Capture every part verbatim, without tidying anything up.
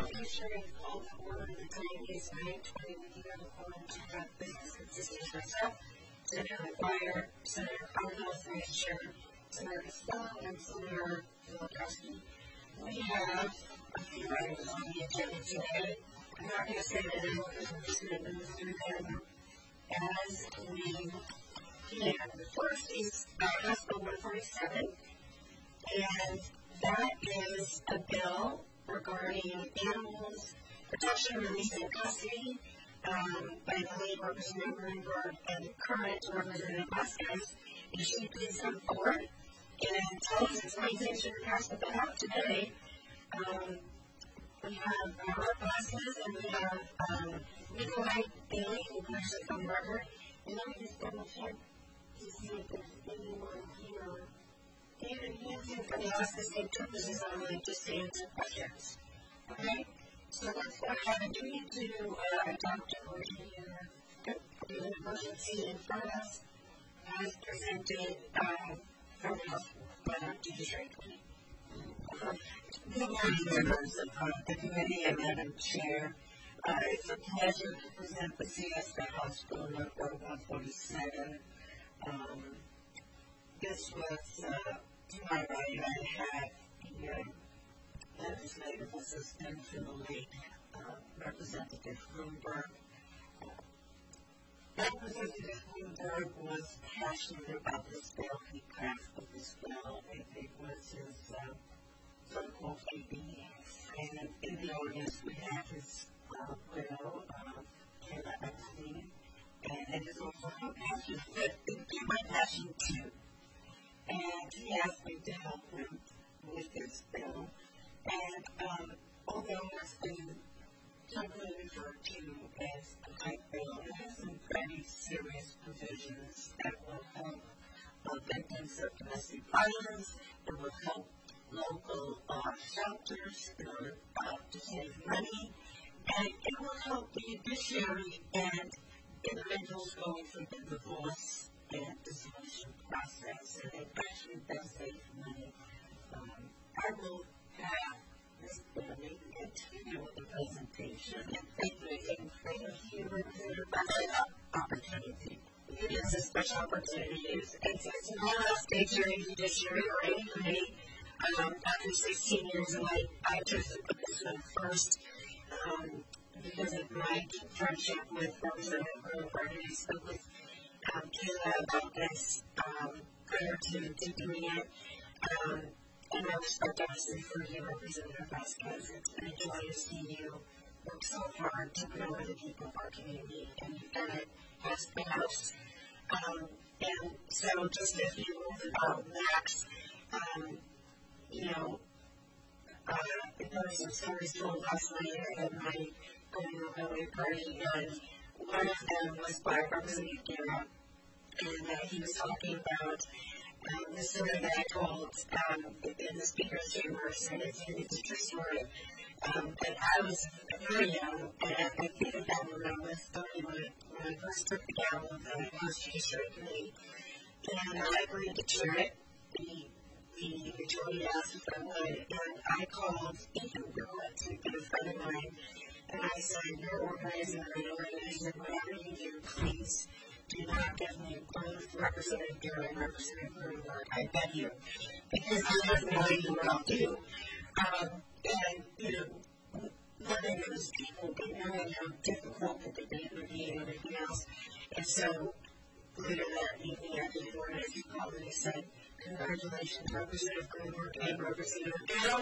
Commissioner called to order the time is nine twenty with you on the phone to have business consisting of myself, Senator McGuire, Senator Howard, Vice Chair, Senator Costello, and Senator Filipowski. We have a few items on the agenda today. I'm not going to say that everyone is interested in move through them as we can. The first is uh, House Bill one forty-seven, and that is a bill regarding animals protection release in custody um, by the late Representative Greenberg and current Representative Vasquez. And she please come forward and tell us its intention to pass what they have today. Um, we have Robert Vasquez and we have um, Nikolai Bailey, who actually come record. And let me just double check to see if there's anyone here. David Hanson from the Alaska State Troopers is online just to answer questions. Okay? So let's go ahead and we need to uh, adopt a motion here. The emergency in front of us as presented um, from the House uh, Judiciary Committee. Good morning, members of the committee and Madam Chair. Uh, it's a pleasure to present the C S F House Bill number one forty-seven. Um, this was, uh, to my right, I have the uh, legislative assistant to the late uh, Representative Greenberg. Uh, Representative Greenberg was passionate about this bill. He crafted this bill. It, it was his uh, so-called baby. And in the audience, we have his uh, widow, uh, Kayla Epstein. And it is also her passion, but it became my passion too. And he asked me to help him with this bill. And um, although it's been generally referred to as a type bill, it has some very serious provisions that will help uh, victims of domestic violence. It will help local uh, shelters in order uh, to save money. And it will help the judiciary and individuals going through the divorce and dissolution process, and it actually does save money. Um, I will have this bill continue with the presentation, and thank you again for the opportunity. It is a special opportunity. It's, it's, it's not a state jury, judiciary, or any committee. Um, after sixteen years, and I, I chose to put this one first. Um, because of my friendship with Representative Greenberg, and I spoke with um, Kayla about this um, prior to, to doing it. Um, and I respect obviously for you, Representative Vasquez. It's been a joy to see you work so hard to grow the people of our community, and you've done it house by house. Um, and so just a few words about Max. Um, you know, uh, there were some stories told last night at my going away party, and one of them was by Representative Guerra, and uh, he was talking about um, the story that I told um, in the Speaker's Chambers, and it's, it's a true story. Um, but I was very young, and I think of that when I was thirty, when I, when I first took the gavel of the House Judiciary Committee, and I agreed to chair it. The The majority asked if I would, and I called Ethan Gillett, a good friend of mine, and I said, you're organizing a minority, and I said, whatever you do, please do not give me both Representative Guerra and Representative Greenberg. I beg you, because I have no idea what I'll do. Um, and, you know, living those people, they know how difficult the debate would be and everything else. And so, later that evening, after the organizing called, and he said, congratulations, Representative Greenberg and Representative Guerra.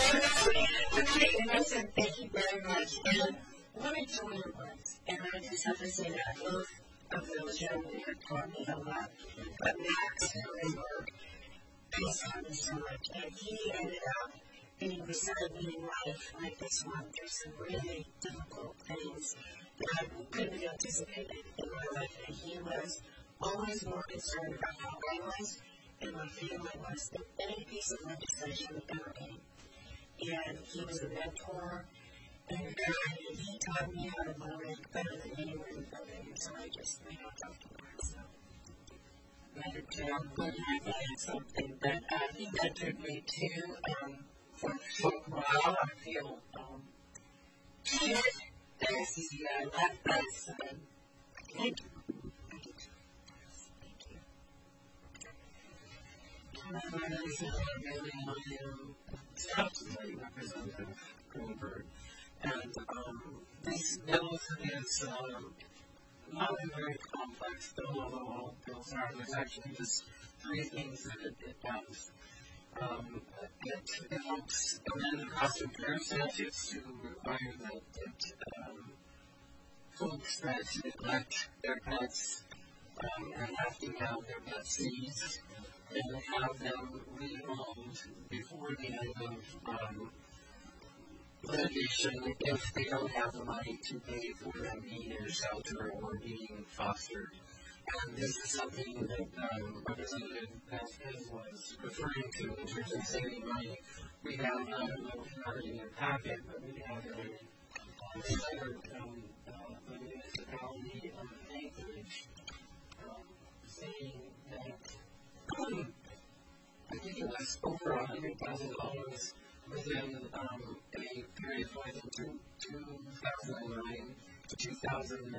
And I said, thank you very much. And what a joy it was. And I just have to say that both of those gentlemen have taught me a lot. But Max Greenberg, I saw him so much. And he ended up being beside me in life like this one through some really difficult things that I couldn't have anticipated in my life. And he was always more concerned about how I was and my family was than any piece of legislation ever came. And he was a mentor, and uh, he taught me how to vote better than anyone in the building, and so I just, you know, talked to him. So, Madam Chair, I'm going to add something, but uh, he mentored me too. Um, for a short while, I feel um, Yes, yeah, that, that's, uh, thank you. My name is Billy, and I am Statutory Representative Greenberg. And um, this bill is um, not a very complex bill, although all bills are. There's actually just three things that it, it does. Um, it, it helps amend the cost of care statutes to require that, that um, folks that neglect their pets um, and have to have their pets seized and have them rehomed before the end of um, litigation if they don't have the money to pay for them being in a shelter or being fostered. And this is something that um, Representative Vasquez was referring to in terms of saving money. We have, I don't know if you have it in your packet, but we have a letter from uh, the municipality of Anchorage um, saying that um, I think it was over one hundred thousand dollars within um, a period of from two thousand nine to two thousand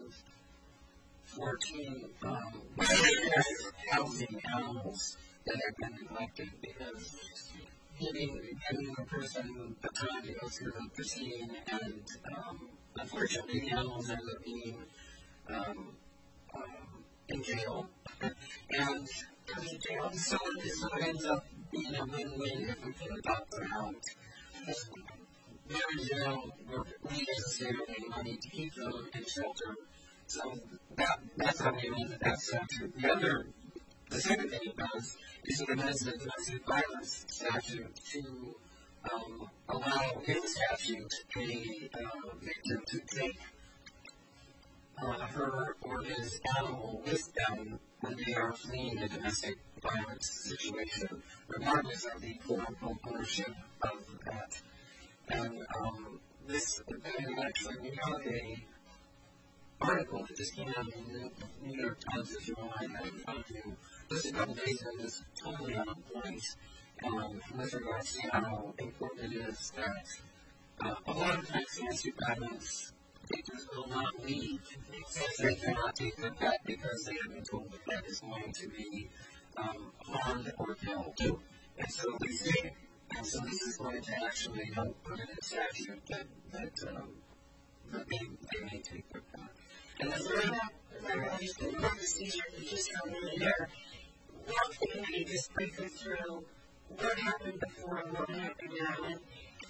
fourteen um, housing animals that have been neglected because giving, giving a person the time to go through the proceeding and um, unfortunately the animals end up being um, um, in jail and in jail. So this ends up being a win-win if we can adopt them out. They're in jail, we as a state are paying money to keep them in shelter. So that, that's how we amended that statute. The other, the second thing it does is it amends the domestic violence statute to um, allow in the statute a uh, victim to take uh, her or his animal with them when they are fleeing a domestic violence situation, regardless of the quote-unquote ownership of the pet. And um, this, and actually, we have a article that just came out in the New York Times, if you want, I have in front of you, just a couple days ago, just totally on point um, with regards to how important it is that uh, a lot of times domestic violence victims will not leave if they cannot take their pet because they have been told the pet is going to be um, harmed or killed. And so they stay. And so this is going to actually help put in a statute that, that, um, that they, they may take their pet. And the third, I just think about the seizure that just happened there. Walk the committee just briefly through what happened before and what happened now. And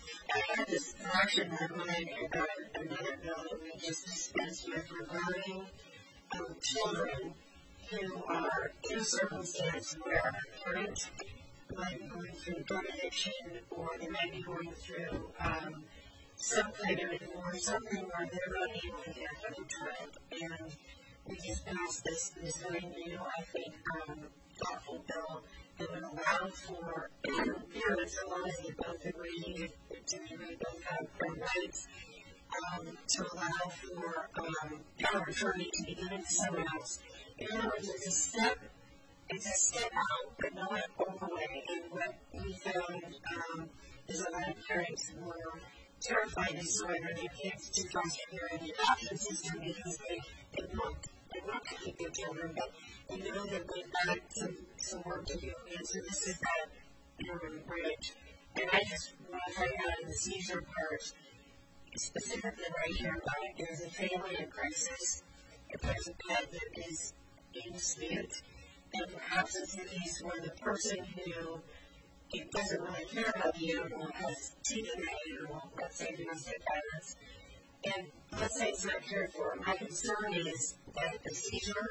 I had this action that reminded me about another bill that we just dispensed with regarding um, children who are in a circumstance where a parent might be going through drug addiction or they might be going through um, some kind of or something where they're not able to get a child. And we just passed this, this very new, I think, um, thoughtful bill that would allow for parents, a lot of you both agree to we both have their rights, um, to allow for um, power of attorney to be given to someone else. In other words, it's a step, it's a step out, but not all the way. And what we found um, is a lot of parents were terrified to surrender their kids to foster care in the adoption system because they, they want they want to keep their children, but they know that they've got some, some work to do. And so this is that um, bridge. And I just want to find out in the seizure part, specifically right here, about there's a family in crisis, if there's a pet that is in dispute, and perhaps it's a case where the person who it doesn't really care about the animal has taken the animal, let's say domestic violence, and let's say it's not cared for. My concern is that the seizure,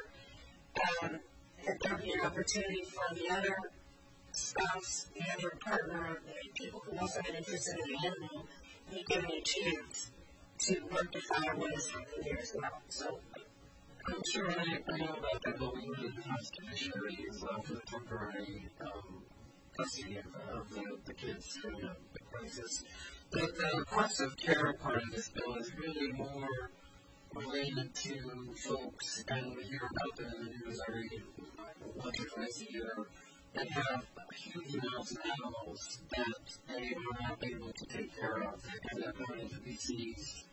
um, that there be an opportunity for the other spouse, the other partner, the people who also have an interest in the animal, be given a chance to rectify what has happened there as well. So I'm sure I, I know about that, but we would have fiduciary as well for the temporary um, custody of, of the, the kids during the, the crisis. The, the cost of care part of this bill is really more related to folks, and we hear about them in the news already once or twice a year, that have huge amounts of animals that they are not able to take care of. They end up going to be seized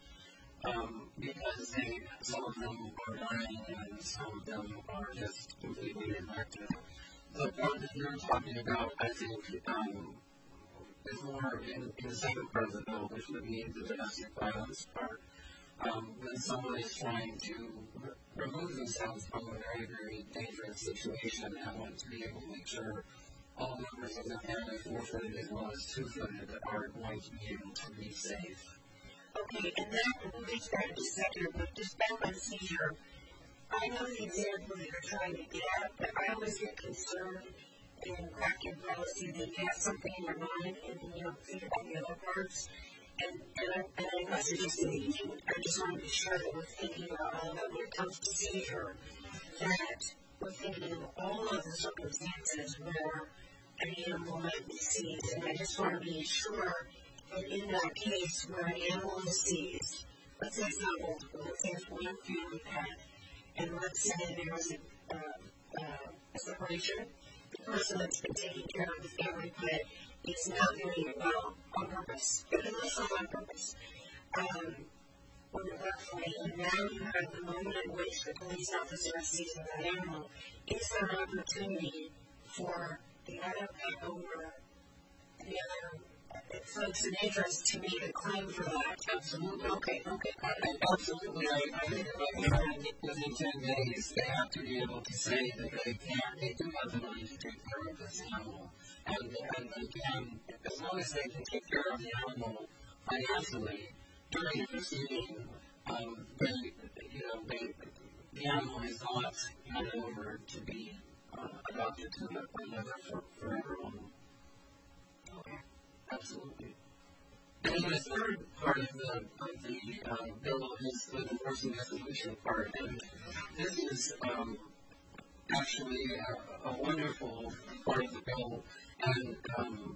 um, because they, some of them are dying and some of them are just completely neglected. The part that you're talking about, I think, um, is more in, in the second part of the bill, which would be the domestic violence part. Um, when someone is trying to re- remove themselves from a very, very dangerous situation and want to be able to make sure all members of the family, four-footed as well as two-footed, are going to be able to be safe. Okay, and that makes that just a second, but just back on seizure, I know the example that you're trying to get at, but I always get concerned in cracking policy that you have something in your mind and then you don't think about the other parts. And, and, I, and I'm not suggesting that you do. I just want to be sure that we're thinking about all that when it comes to seizure, that we're thinking of all of the circumstances where an animal might be seized. And I just want to be sure that in that case where an animal is seized, let's say it's not multiple, let's say it's one family pet, and let's say there was a, uh, uh, a separation, the person that's been taking care of the family pet is not doing it well on purpose. It is also on purpose. Um, regretfully, and now you have the moment in which the police officer is seizing that animal. Is there an opportunity for the other pet owner, the other folks in interest to make a claim for that? Absolutely. Okay, okay. Absolutely. I, I think about within ten days, they have to be able to say that they can, they do have the money to take care of this animal. And, and again, as long as they can take care of the animal financially during the proceeding, um, they, you know, they, the animal is not handed over to be uh, adopted to another for, forever home. Okay. Absolutely. And then the third part of the, of the um, bill is the divorce and dissolution part. And this is um, actually a, a wonderful part of the bill. And um,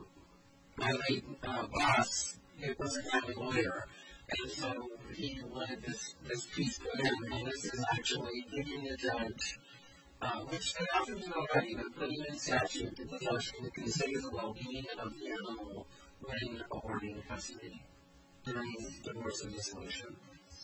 my late uh, boss, he was a family lawyer, and so he wanted this, this piece put in, and this is actually giving the judge, uh, which they often do already, but putting in statute that the judge can consider the well-being of the animal when awarding custody during divorce and dissolution.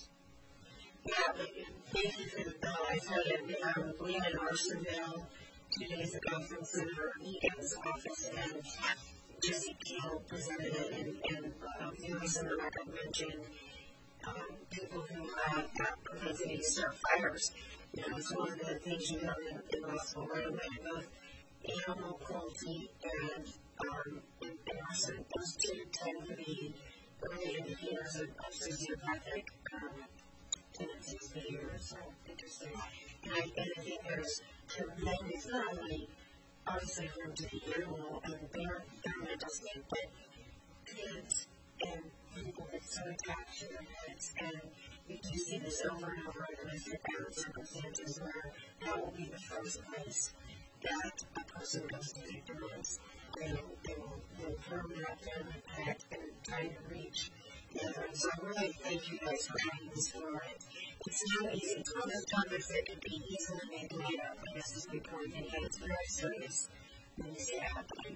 Yeah, thank you for the bill. I tell you, um, we had an arson bill two days ago from Senator Egan's office, and Jesse Keel presented it, and, and um, he was in the record mentioned um, people who have uh, propensity to start fires. You know, it's one of the things you know in, in law school right away, both animal cruelty and, um, and, and arson. Those two tend to be early indicators of, of sociopathic um, tendencies, behaviors. So interesting. And I, and I think there's tremendous, not only obviously harm to the animal and their, their mental state, but kids and people get so attached to their pets. And you do see this over and over in domestic violence circumstances where that will be the first place that a person goes to victimize. They will, they will, they will harm that family pet and try to reach the other. And so I really thank you guys for having this forward. It's not easy. It's one of those topics that can be easily made light of. I guess is my point. And yet it's very serious when you see it happening.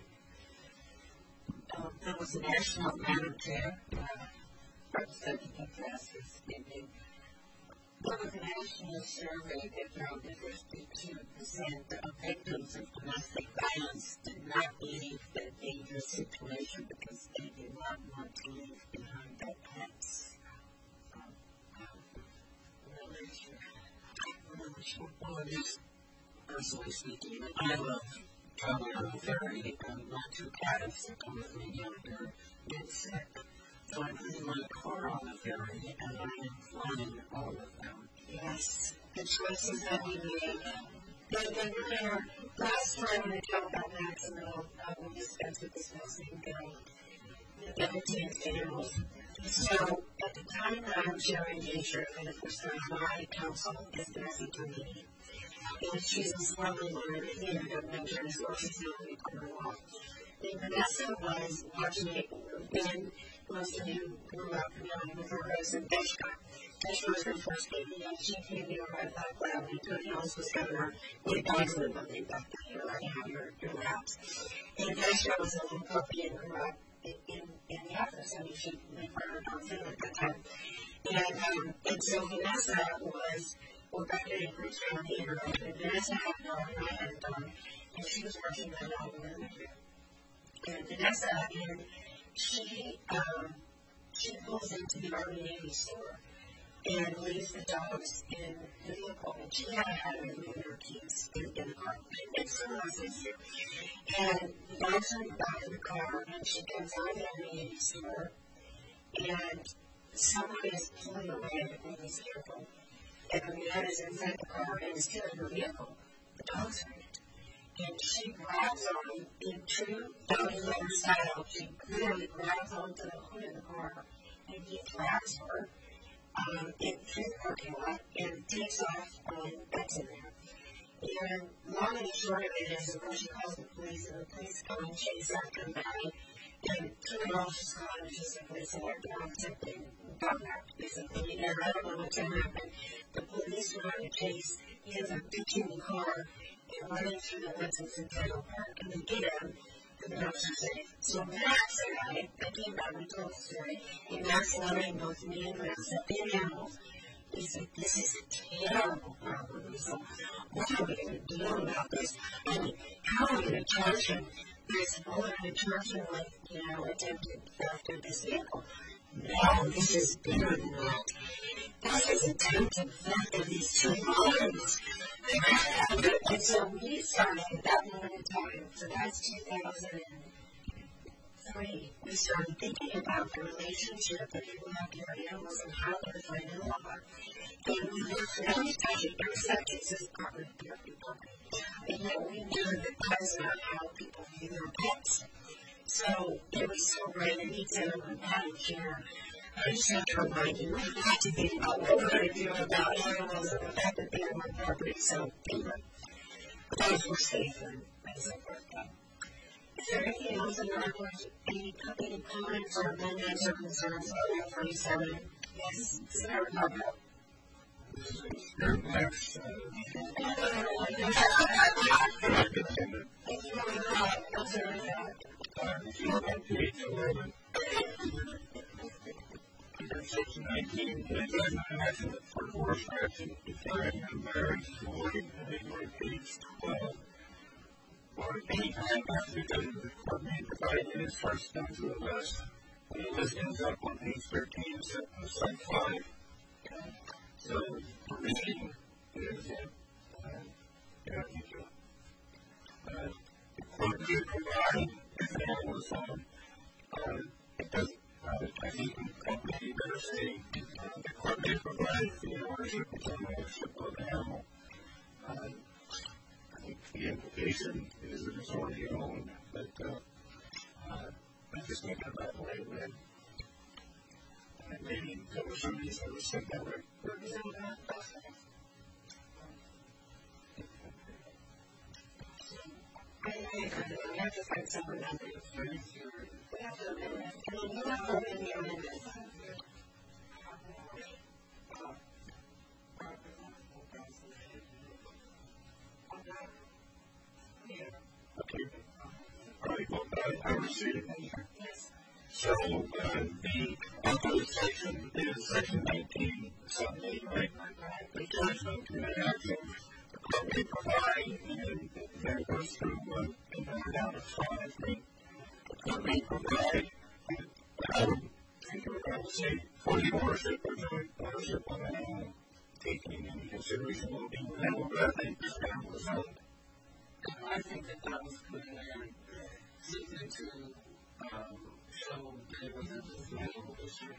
Um, there was a national Madam Chair, uh, Representative Justice speaking. There was a national survey that found that fifty-two percent of victims of domestic violence did not leave the dangerous situation because they did not want to leave behind their pets. Well, just personally speaking, I love traveling on the ferry, and my two cats that come with me younger get sick. So I'm putting my car on the ferry, and I am flying all of them. Yes, the choices that we made. They, they were there. Last time we talked about Maximil, uh, we dispensed with this fascinating girl. The entertained animals. So, at the time that I'm chairing nature for the first time, my council is the Vanessa Committee. And she's this lovely lawyer that he ended up mentoring as well. She's now in the law. And Vanessa was watching it when most of you grew up knowing with her husband, Deshka. Deshka was her first baby, and she came to her, I thought, well, we took you also discovered her. We dogs were living back then, you're allowed to have your, your laps. And Deshka was a little puppy and grew up in, in, in the office. I mean, she lived by her dogs at that time. And, um, and so Vanessa was, we're back in a group around the neighborhood, and Vanessa had a dog, and I had a dog, and she was working my dog in the neighborhood. And Vanessa, and she, um, she pulls into the Army Navy store and leaves the dogs in the vehicle. And she had had to remove her keys in, in the car. It's so nice. And the dogs are in the back of the car, and she comes out of the Army Navy store, and someone is pulling away from this vehicle. And the man is inside the car and is killing her vehicle. The dogs are in it. And she grabs on, in true doggy lover style, she literally grabs onto the hood of the car, and he grabs her um, in through the parking lot and takes off on that's in there. And long and short of it is, of course, she calls the police, and the police come and chase after the guy. And two girls just call him, she's like, they say, they're on something, dog act, basically. And I don't know what's going to happen. The police were on a chase. He ends up ditching the car and running through the woods in Centennial Park, and they get him, and the dogs are safe. So Max and I, I came back and told the story, and Max loving both me and Vanessa and animals. He said, this is a terrible problem. So what are we going to do about this? I mean, how are we going to charge him? I said, well, we're going to charge him with, you know, attempted theft of this vehicle. No, this is bigger than that. This is attempted theft of these two items. And so we started at that moment in time, so that's two thousand three, we started thinking about the relationship that people have to their animals and how they're finding love. And we looked at every time, every subject says property, property, property. And yet we knew that that is not how people view their pets. So it was so great, and he said, I'm not a care. I just have to remind you, we've got to think about what we're going to do about animals and the fact that they are on property. So anyway, those were safe and so forth. Is there anything else in our course? Any, any comments or amendments or concerns about F forty-seven? Yes, Senator Carpenter. Your next, uh, if you look at page eleven, section nineteen, the definition for divorce action defined in marriage void, and then you're at page twelve. Or any time after the judgment, the court may provide in its first down to the list. And the list ends up on page thirteen, site five. So, the reading is, uh, yeah, thank you. Uh, the court may provide, if the animal is on, uh, it does, uh, I think the company better say, uh, the court may provide for the ownership and ownership of the animal. Uh, I think the implication is that it's already owned, but, uh, uh, I'm just thinking about the way it went. And maybe there was somebody that was said that way. We have to find some amendments. We have to amend it. I mean, you have to amend the amendments. Okay. All right, well, I, I received it. Yes. So, uh, the other section is section nineteen, something, right? The judgment and the action, the court may provide, and then it goes through, uh, and then we're down to five, right? The court may provide, I would think I would say, for the ownership or joint ownership of an animal, taking into consideration what the animal, but I think this animal is owned. I think that that was put in there simply to um, show that it was a dismantled issue.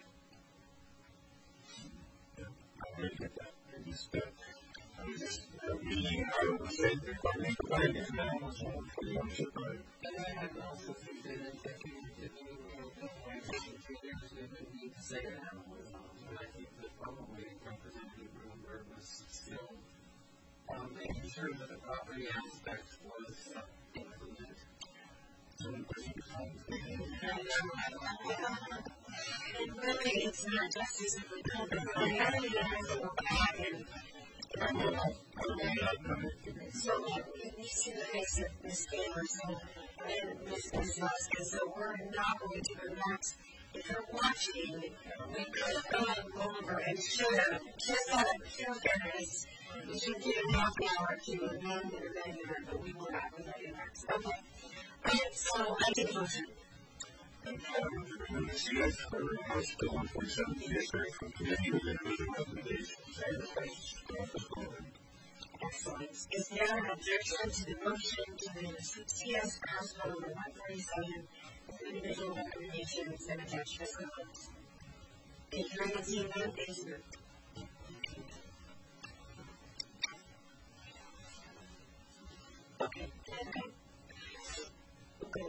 Yeah, I agree with that. I just, uh, I was just uh, reading how it was said that God may provide this animal is owned for the ownership of it. And I have also think that it's actually, if you were to two years, they didn't need to say an animal is owned. But I think that probably Representative Bloomberg was still um, making sure that the property aspect was uh, included. and pushing the time. And really, it's not justice if we don't, but the reality has to go back and so we see the face of Miss Taylor, so, and Miss Vasquez, so we're not going to relax. If you're watching, we could have gone over and should have, just out of pure fairness, we should give a half hour to amend the regular, but we will not with that relax. Okay. Alright, so I take a motion. The C S House Bill one forty-seven, C S from committee with individual recommendations and the Excellent. Is there an objection to the motion to the C S House Bill one forty-seven with individual recommendations and attached fiscal votes? If you're in the team, please move. Okay. Okay. Okay.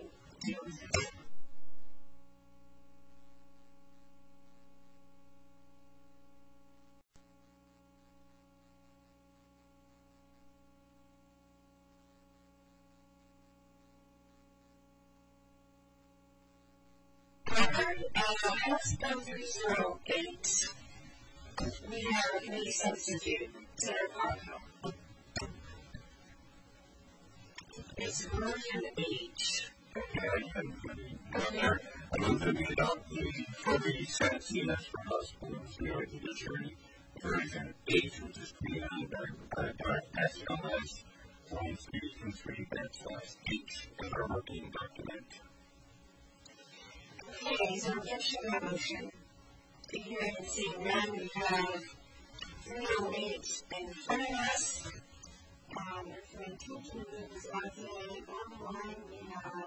Uh, House Bill three oh eight, we have a committee substitute, Senator Parker. It's version eight. Governor, I move that we adopt the forty cent C S for House Bill three oh eight judiciary version eight, which is created by Darth S L S one three two three backslash H in our working document. Okay, so objection to that motion. Hearing and seeing none, we have three oh eight in front of us. Um, if we continue this on the line, we have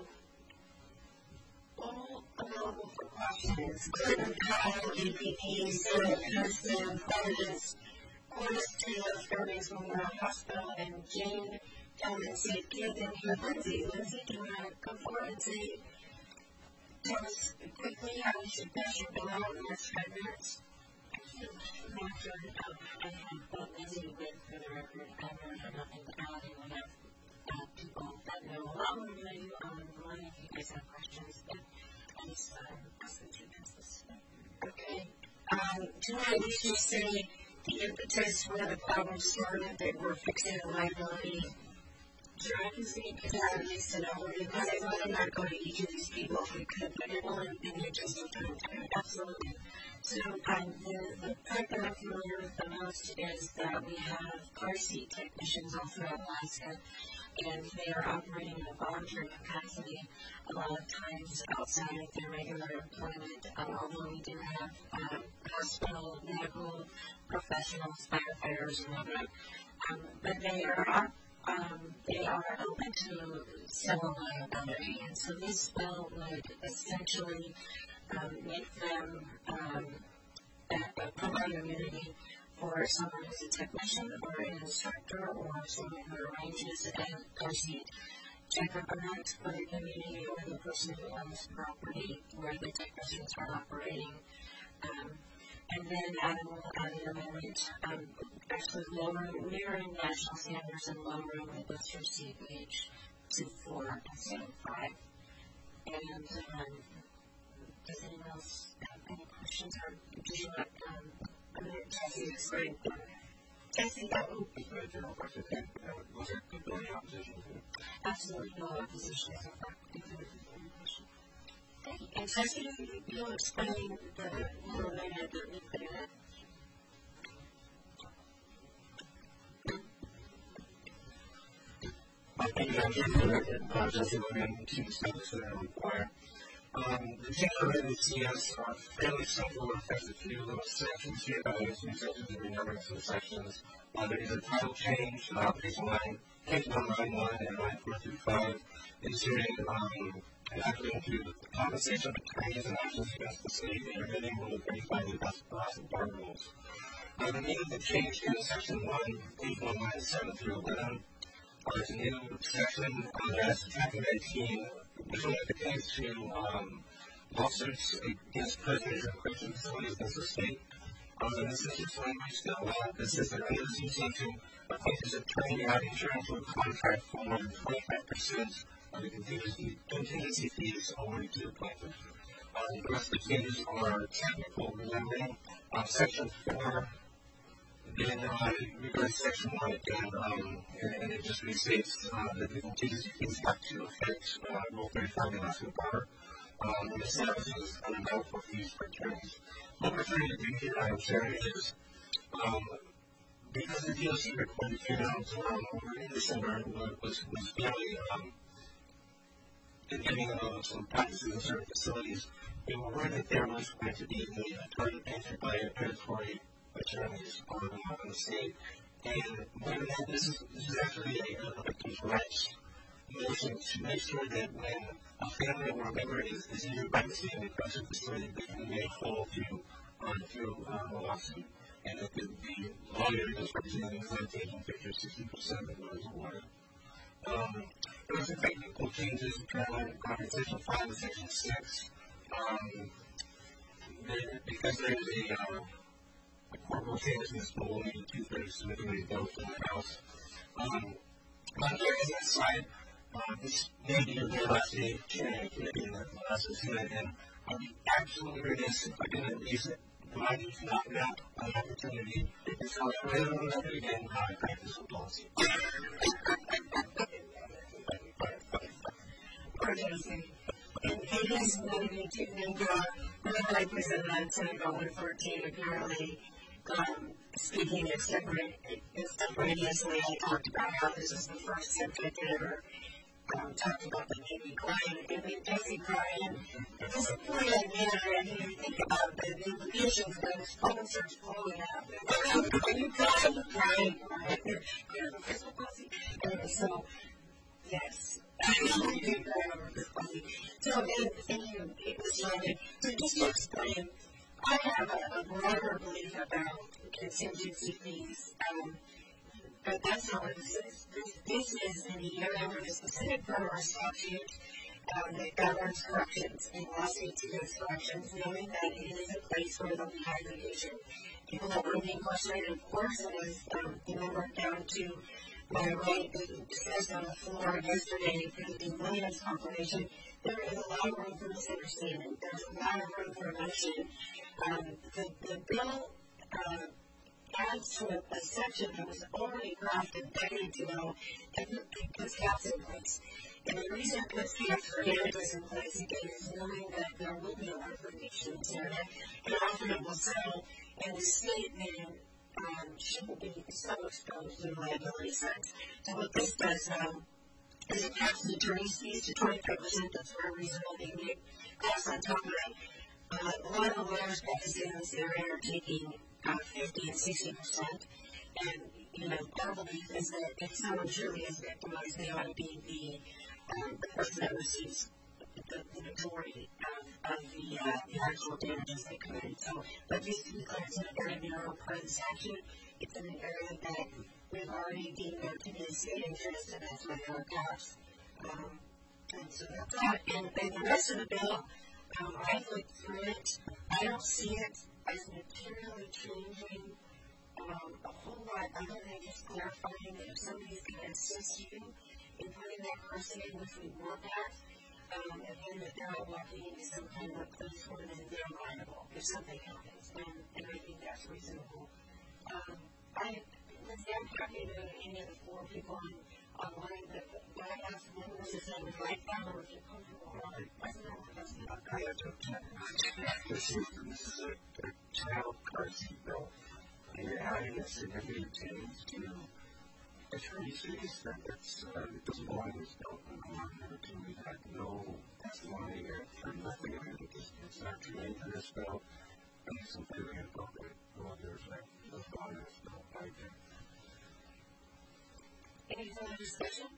all available for questions. Clinton Powell, E P P, Sarah Kirsten, Providence, Corliss Taylor, Fairbanks Memorial Hospital, and Jane Tillman, Safe Kid, and here Lindsay. Lindsay, do you want to come forward and say, tell us quickly how we should pass your bill out in the next five minutes? After I have been busy with, for the record, I really have nothing to add, and we have uh, people that know a lot more than you on the line if you guys have questions, but I just um, ask them to pass this. Okay. Um, tonight we should say the impetus where the problem started, that we're fixing the liability. Sure, I can speak to that at least an overview, because I would not go to each of these people if we could, but it will in the interest of time. Absolutely. So um, the, the part that I'm familiar with the most is that we have car seat technicians all throughout Alaska, and they are operating in a voluntary capacity a lot of times outside of their regular employment, um, although we do have um, hospital, medical professionals, firefighters, and whatnot. Um, but they are Um, they are open to civil liability, and so this bill would essentially um, make them um, uh, provide immunity for someone who's a technician or an instructor or someone who arranges a car seat checkup event for the community or the person who owns property where the technicians are operating. Um, And then animal added amendment, um, actually lowering, mirroring national standards and lowering the booster seat age to four instead of five. And um, does anyone else have any questions or do you want um, I'm going to Jesse to explain? Jesse, that would be a general question. Was there people in opposition to it? Absolutely no opposition so far. And Jesse, you'll explain the little minute that we put in it. Okay, yeah, just for the record, uh, Jesse Logan, two steps that I require. Um, the change related to C S are fairly simple and affects a few little sections here, uh, there's new sections and renumbering some sections. Uh, there is a title change, uh, page one, page one ninety-one and nine four through five, inserting, um, and actually include the compensation of attorneys and actions against the state and remitting rule thirty-five of the best class and bar rules. Uh, the meaning of the change to section one, page one ninety-seven through eleven, uh, there's a new section uh, that's chapter nineteen, which will make the case to um, lawsuits against prisoners and correctional facilities against the state. Um, and this is just language that uh, this is the undertaking to a plaintiff's attorney not insurance will contract for more than twenty-five percent uh, the contingency, contingency fees awarded to the plaintiff. Uh, the rest of the changes are technical related. Uh, section four, then uh, regards section one again, um, and, and it just restates uh, that the contingency fees have to affect uh, Rule thirty-five in Alaska Bar. Um, and establishes unavailable fees for attorneys. What we're trying to do here, I'm sorry, is um, because the D O C reported came out um, over in December was, was fairly um, giving uh, some practices in certain facilities, we were worried that there was going to be a target answered by predatory attorneys on, on the state. And given that this is, this is actually a, a victim's rights motion to make sure that when a family or a member is, is injured by the state in the correctional facility, they can be made whole through, uh, through uh, a lawsuit. And that the, the lawyer is representing is not taking fifty or sixty percent of what is awarded. Um, there was some technical changes between section five and section six. Um, there, because there is a, uh, a corporal change in this bill, maybe two-thirds of the bill from the House. Um, on the other side, uh, this may be your last day of chair committee in the last Senate, and I'll be absolutely remiss if I didn't at least provide you not without an opportunity to tell everyone that again how I practice with policy. It is motivating to think uh, when I presented on Senate Bill one fourteen, apparently, um, speaking extemporaneously, I talked about how this is the first subject I ever um, talked about the baby crying, and the Jesse crying. At this point, I mean, I didn't even think about the implications when his phone starts blowing up. Are you crying? You crying? And so, yes. So, and, and you, it was started. So, just to explain, I have a, a broader belief about contingency fees, um, but that's not what this is. This, this is in the area where the specific part of our statute um, that governs corrections and lawsuits against corrections, knowing that it is a place where there'll be aggregation. People that were being incarcerated, of course, it was, um, you know, worked down to my right being discussed on the floor yesterday for the Dean Williams confirmation. There is a lot of room for misunderstanding. There's a lot of room for emotion. Um, the, the bill uh, adds to a, a section that was already crafted decades ago that puts caps in place. And the reason it puts caps for damages in place, again, is knowing that there will be a lot of litigation in this area, and often it will settle, and the state then um, shouldn't be so exposed to the liability sense. So what this does now is it caps the attorney's fees to twenty-five percent. That's very reasonable. They can get costs on top of that. Uh, a lot of the lawyers practicing in this area are taking uh, fifty and sixty percent. And, you know, our belief is that if someone truly is victimized, they ought to be the, um, the person that receives the, the majority of, of the, uh, the actual damages they committed. So, but just to be clear, it's in a very narrow part of the statute. It's in an area that we've already deemed there to be a state interest, and that's why there are caps. Um, and so that's that. And, and the rest of the bill, um, I've looked through it. I don't see it as materially changing um, a whole lot other than just clarifying that if somebody's going to assist you in putting that person in, which we want that, um, and then that they're not walking into some kind of a place where they're liable if something happens. And, and I think that's reasonable. Um, I was very happy to any of the four people on, online that when I asked them, was this a right now or if you're comfortable or not, I said, no, that's not I have to check. This is, this is a, a child car seat bill, and you're adding a significant change to attorney's fees that it's, uh, it doesn't belong in this bill. We had no testimony for nothing. I mean, it's, it's not too late for this bill. And it's completely inappropriate. Well, there's like, there's no this bill. I think. Any further discussion?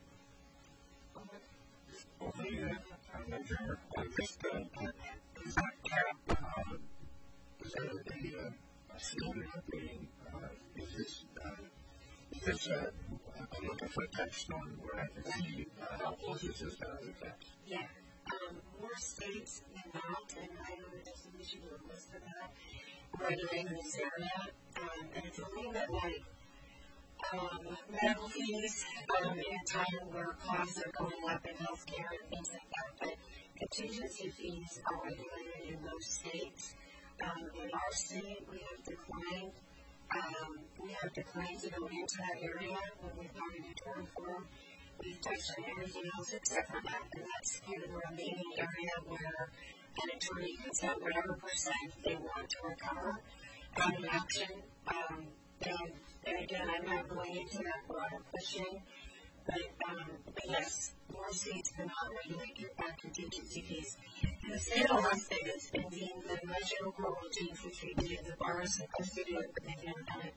Well, the, uh, I'm not sure. I just, uh, is that cap, uh, is that the, uh, still operating, uh, is this, uh, is this, uh, I'm looking for text on where I can see, uh, how close this is to other text. Yeah. Um, more states than not, and I know that just we should do a list of that, regulating this area. Um, and it's a little bit like, Um, medical fees, um, in a time where costs are going up in healthcare and things like that, but contingency fees are regulated in most states. Um, in our state, we have declined, um, we have declined to go into that area when we've gone into tort reform. We've touched on everything else except for that, and that's kind of the remaining area where an attorney can set whatever percent they want to recover out of action. Um, and, and again, I'm not going into that broader question, but, um, but yes, more states cannot regulate kickback contingency fees. In the state of Las Vegas, it's been deemed that national court will change for three days. The bar is supposed to do it, but they've never done it.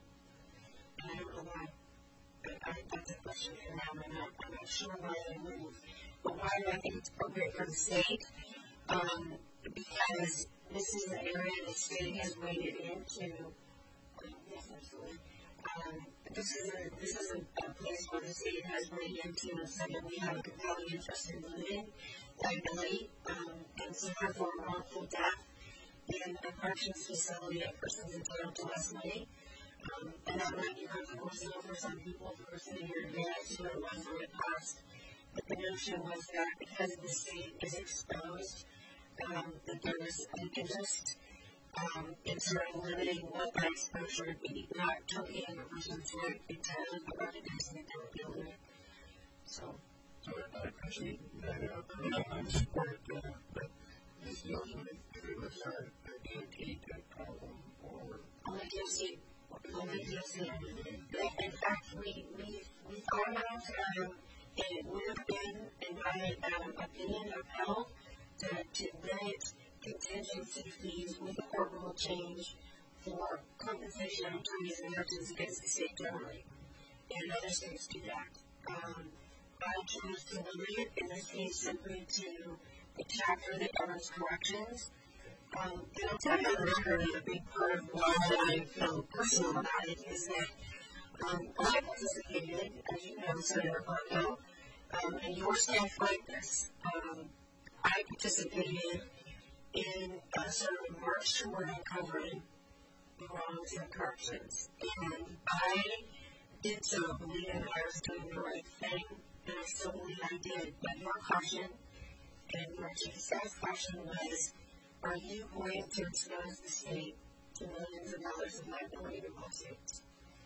And I don't know why. But I think that's a question for them. I'm not, I'm not sure why they move. But why do I think it's appropriate for the state? Um, because this is an area the state has waded into. Um, yes, absolutely. Um, this is a this is a, a place where the state has waded into and said that we have a compelling interest in limiting liability um, and suffer for wrongful death in a corrections facility that person's entitled to less money. Um, and that might be controversial for some people who are sitting here today. I see what it was in the past. But the notion was that because the state is exposed, um, that there was an interest um, in sort of limiting what that exposure would be, not taking a person's right entirely, but recognizing that there would be a limit. So, so I appreciate that. Uh, I support that, but this is ultimately if it was a D O T type problem or. Only D O C. Only D O C. In fact, we, we, we thought about um, it would have been, in my um, opinion, upheld to, to limit contingency fees with a corporal change for compensation of attorneys and actions against the state generally. And other states do that. Um, I chose to limit it in this case simply to the chapter that governs corrections. Um, and I'll tell you on the record that a big part of why I feel personal about it is that um, I participated, as you know, Senator Barco, um, and your staff like this. Um, I participated in a sort of march toward uncovering the wrongs in corrections. And I did so believing that I was doing the right thing, and I still believe I did. But your caution and your chief staff's caution was, are you going to expose the state to millions of dollars of liability to lawsuits?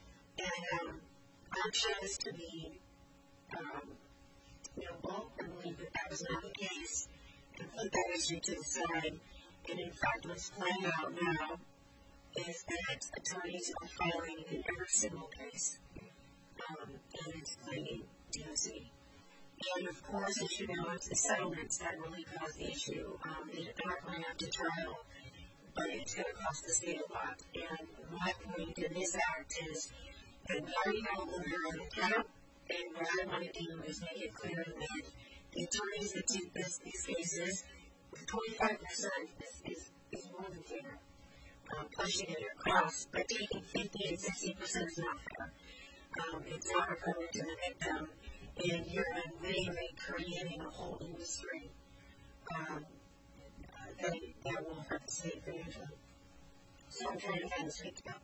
And um, I chose to be um, nimble and believe that that was not the case and put that issue to the side. And in fact, what's playing out now is that attorneys are filing in every single case, um, and it's claiming D O C. And of course, as you know, it's the settlements that really cause the issue. Um, they're not going up to trial, but it's going to cost the state a lot. And my point in this act is that we already have a lawyer on the cap, and what I want to do is make it clear that the attorneys that take this, these cases, with twenty-five percent is, is, is more than fair. Um, plus you get your costs, but taking fifty and sixty percent is not fair. Um, it's not equivalent to the victim. And you're unwittingly creating a whole industry um, that, that will hurt the state financially. So I'm trying to find a sweet spot.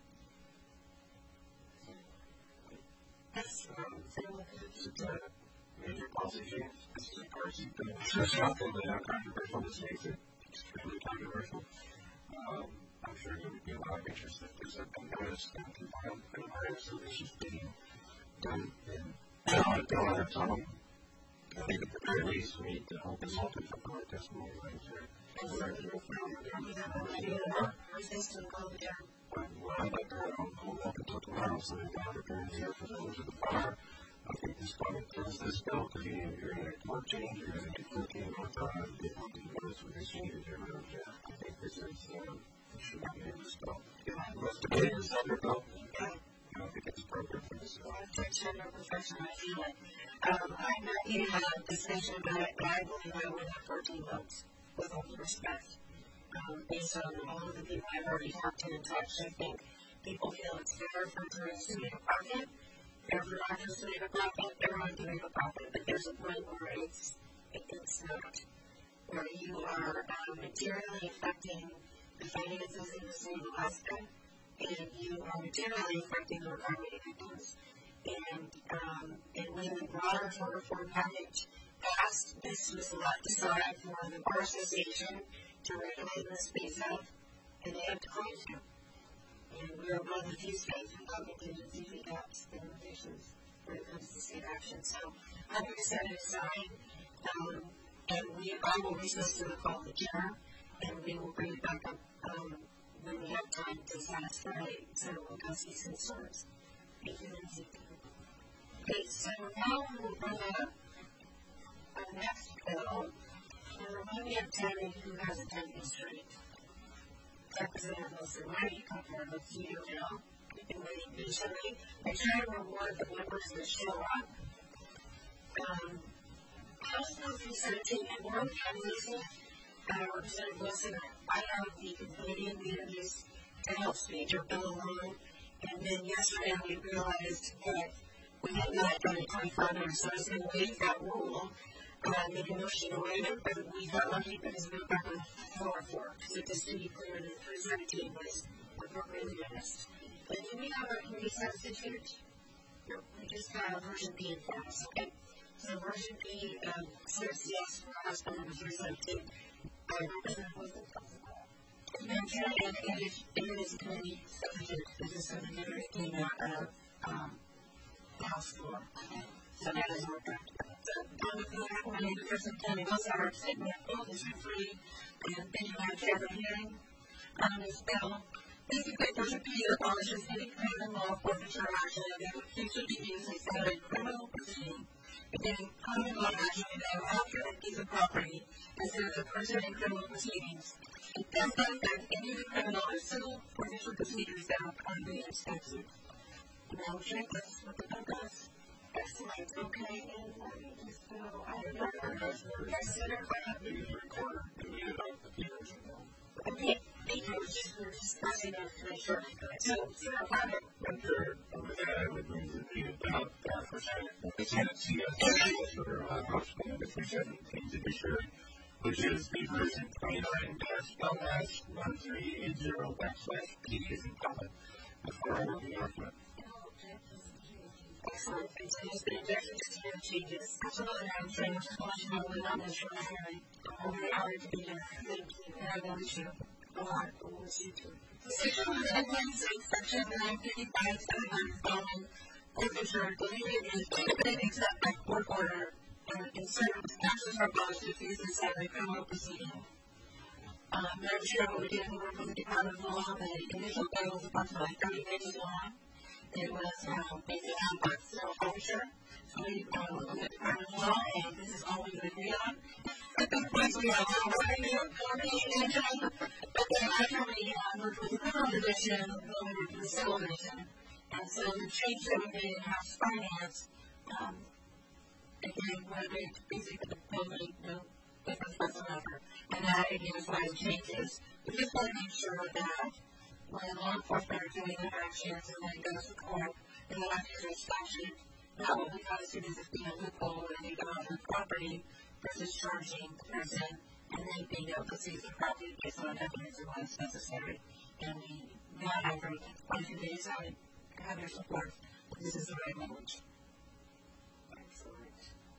Yes, um, it's a major policy change. This is, of course, it's relatively non-controversial. This makes it extremely controversial. Um, I'm sure there would be a lot of interest if there's something noticed and confirmed and aware, so this is being done in I don't know if um, I think at the very least we need to hold consultant for public testimony right here. Well, I'd like to hold up until tomorrow so that the opportunity here for those at the bar. I think this government does this bill because you, you're going to get more change, you're going to get fourteen months on it, you're going to notice with this change, you're going to I think this is, um, should not be in this bill. Let's debate this other bill. I don't think it's appropriate for this. I've touched on your profession, I feel it. Um, I'm not here to have a discussion about it, but I believe I would have fourteen votes, with all due respect. Um, based on all of the people I've already talked to and touched, I think people feel it's fair for attorneys to make a profit, fair for doctors to make a profit, everyone can make a profit, but there's a point where it's, it, it's not, where you are um, materially affecting the finances in the state of Alaska, and you are materially affecting your property victims. And, um, and when the broader tort reform package passed, this was a lot decided for the Bar Association to regulate the space of, and they have to close you. And we are one of the few states without contingency gaps and limitations when it comes to state action. So I'm going to set it aside, um, and we, I will recess to the call of the chair, and we will bring it back up um, when we have time to satisfy Senator Wilkowski's concerns. Thank you, Lindsay. Okay, so now we will bring up our next bill. And we have Tammy, who has a ten history. Representative Wilson, why do you come forward? Let's see you now. We've been waiting patiently. I try to reward the members that show up. Um, House Bill three seventeen, and more families, uh, Representative Wilson, I have the Canadian Communities to Help Speed your bill alone. And then yesterday we realized that we had not done it twenty-five minutes, so I was going to waive that rule. Uh, make a motion to waive it, but we got lucky because we were back on the floor for it. So just to be clear, the three seventeen was appropriately missed. But do we have a committee substitute? No, we just have version B in front of us, okay? So version B, um, says yes for House Bill number three seventeen. Uh, Representative Wilson. Madam Chair, and if it is a committee substitute, this is something that came out of um, the House floor. So that is worked out. So, um, if you have any person telling us our statement, all this is free, and thank you, Madam Chair, for hearing on this bill. Basically, there's a piece that abolishes any criminal law forfeiture action that would usually be used as a criminal proceeding. Beginning common law action now after a piece of property instead of the person in criminal proceedings. It does not affect any of the criminal or civil forfeiture procedures that are currently in statute. Now, check this with the purpose. Excellent. Okay, and let me just go. I don't know. Yes, Senator Clinton. Okay, thank you. We're just, we're just passing those to make sure. So, Senator Clinton. I'm sure with that I would move the data down uh, for the Senate C S for uh, House Bill number three seventeen to be sure, which is the version twenty-nine dash L S one three eight zero backslash P is in common before I will be argument. Excellent. And so there's been objections to your changes. Absolutely, I'm saying just want to know we're not in short hearing. I'm very honored to be here. Thank you. And I want you a lot. I want you to. Section one twenty-six, Section nine fifty-five, seven hundred, following forfeiture deleted is prohibited except by court order and in certain statutes or abolished if used inside the criminal proceeding. Um, Madam Chair, what we did, we worked with the Department of Law. The initial bill was approximately thirty pages long. It was um, basically on box civil forfeiture. So we um, looked at the Department of Law, and this is all we could agree on. At that point, we had a variety of coordination, but then after we uh, worked with the criminal division, we worked with the civil division. And so the change that we made in House Finance, um, again, what made basically the totally no difference whatsoever. And that, again, is why the change is. We just want to make sure that when law enforcement are doing their actions and then goes to court, and they have to use a statute, not what we thought as soon as it's being a loophole and they go off the property versus charging the person and then being able to seize the property based on evidence and what's necessary. And we not have very quite a few days on have your support. This is the right language. Excellent.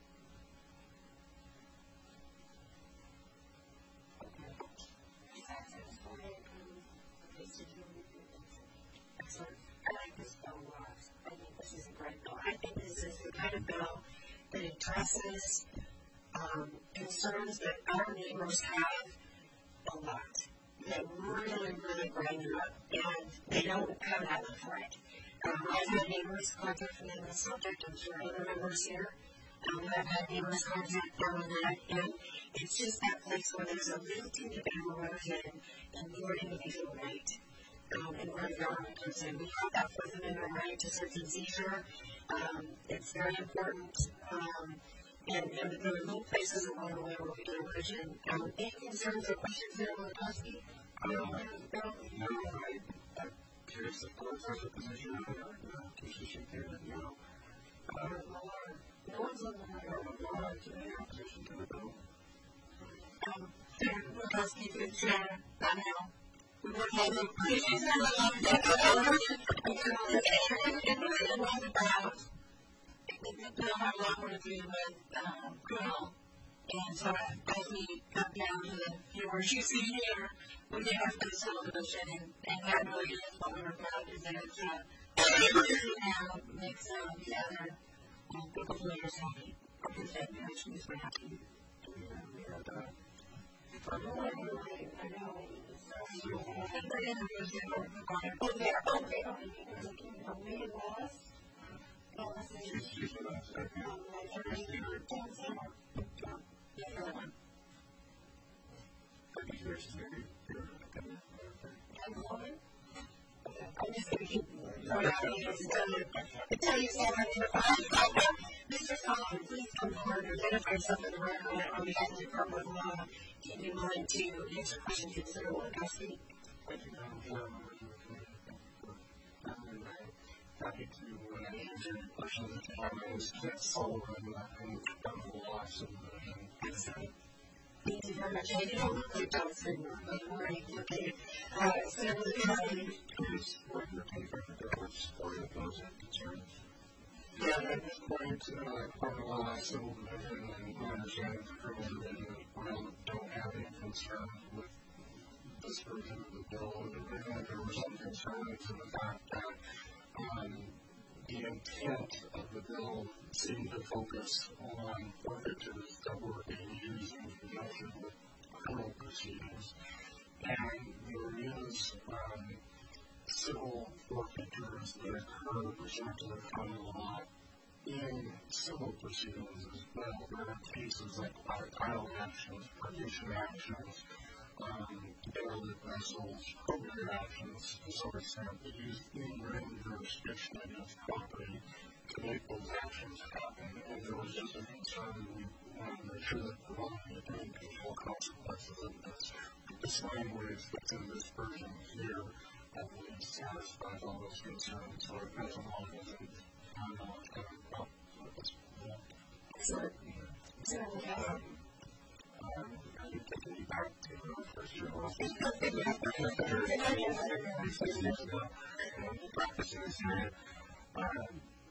Excellent. I like this bill a lot. I think this is a great bill. I think this is the kind of bill that addresses um, concerns that our neighbors have a lot. That really, really bring it up, and they don't have an outlet for it. Um, I've had neighbors contact me on this subject. I'm sure other members here um, have had neighbors contact them on that, and it's just that place where there's a little teeny bit of erosion in your individual right, um, and where the government comes in. We have that Fourth Amendment right to search and seizure. Um, it's very important, um, and, and there are little places along the way where we get erosion. Um, any concerns or questions there, Wilkowski? Um, no, I, I'm curious, of course, there's a position on the position here that, you know, uh, no one's on the law to the opposition to the bill. Um, Wilkowski, through the chair, not now. We will have a lot more to do with um, criminal. And so as we got down to the few words you see here, we did have to solution, and, and that really is what we were proud is that it's uh, now makes uh, the other um, people players happy. Because that actually is what happened. I know. I'm just going to keep going out and tell you something. Mister Collins, please come forward and identify yourself in the record on behalf of the Department of Law. Keep in mind to answer questions if there were asking. Happy to answer any questions if you have. My name is Kent Sullivan. I'm with the Department of Law. Excellent. Thank you very much. I didn't look like that was in the morning. Okay. Uh, so, um, Please, what you're taking for the courts or the those concerns. Yeah, at this point, uh, Department of Law, Civil Division, and Understanding the Criminal Division really don't have any concern with this version of the bill. There were some concerns in the fact that Um, the intent of the bill seemed to focus on forfeitures that were being used in conjunction with criminal proceedings. And there is um, civil forfeitures that occur pursuant to the common law in civil proceedings as well. There are cases like title actions, partition actions, Um, derelict vessels, program actions, and so it's not used in written jurisdiction against property to make those actions happen. And there was just a concern we wanted to make sure that we're not going to any control consequences of this. This language that's in this version here, I believe, satisfies all those concerns. So it has a lot of things going on about this. excellent. So, um, Um, I think taking you back to the first year law practices here. Um,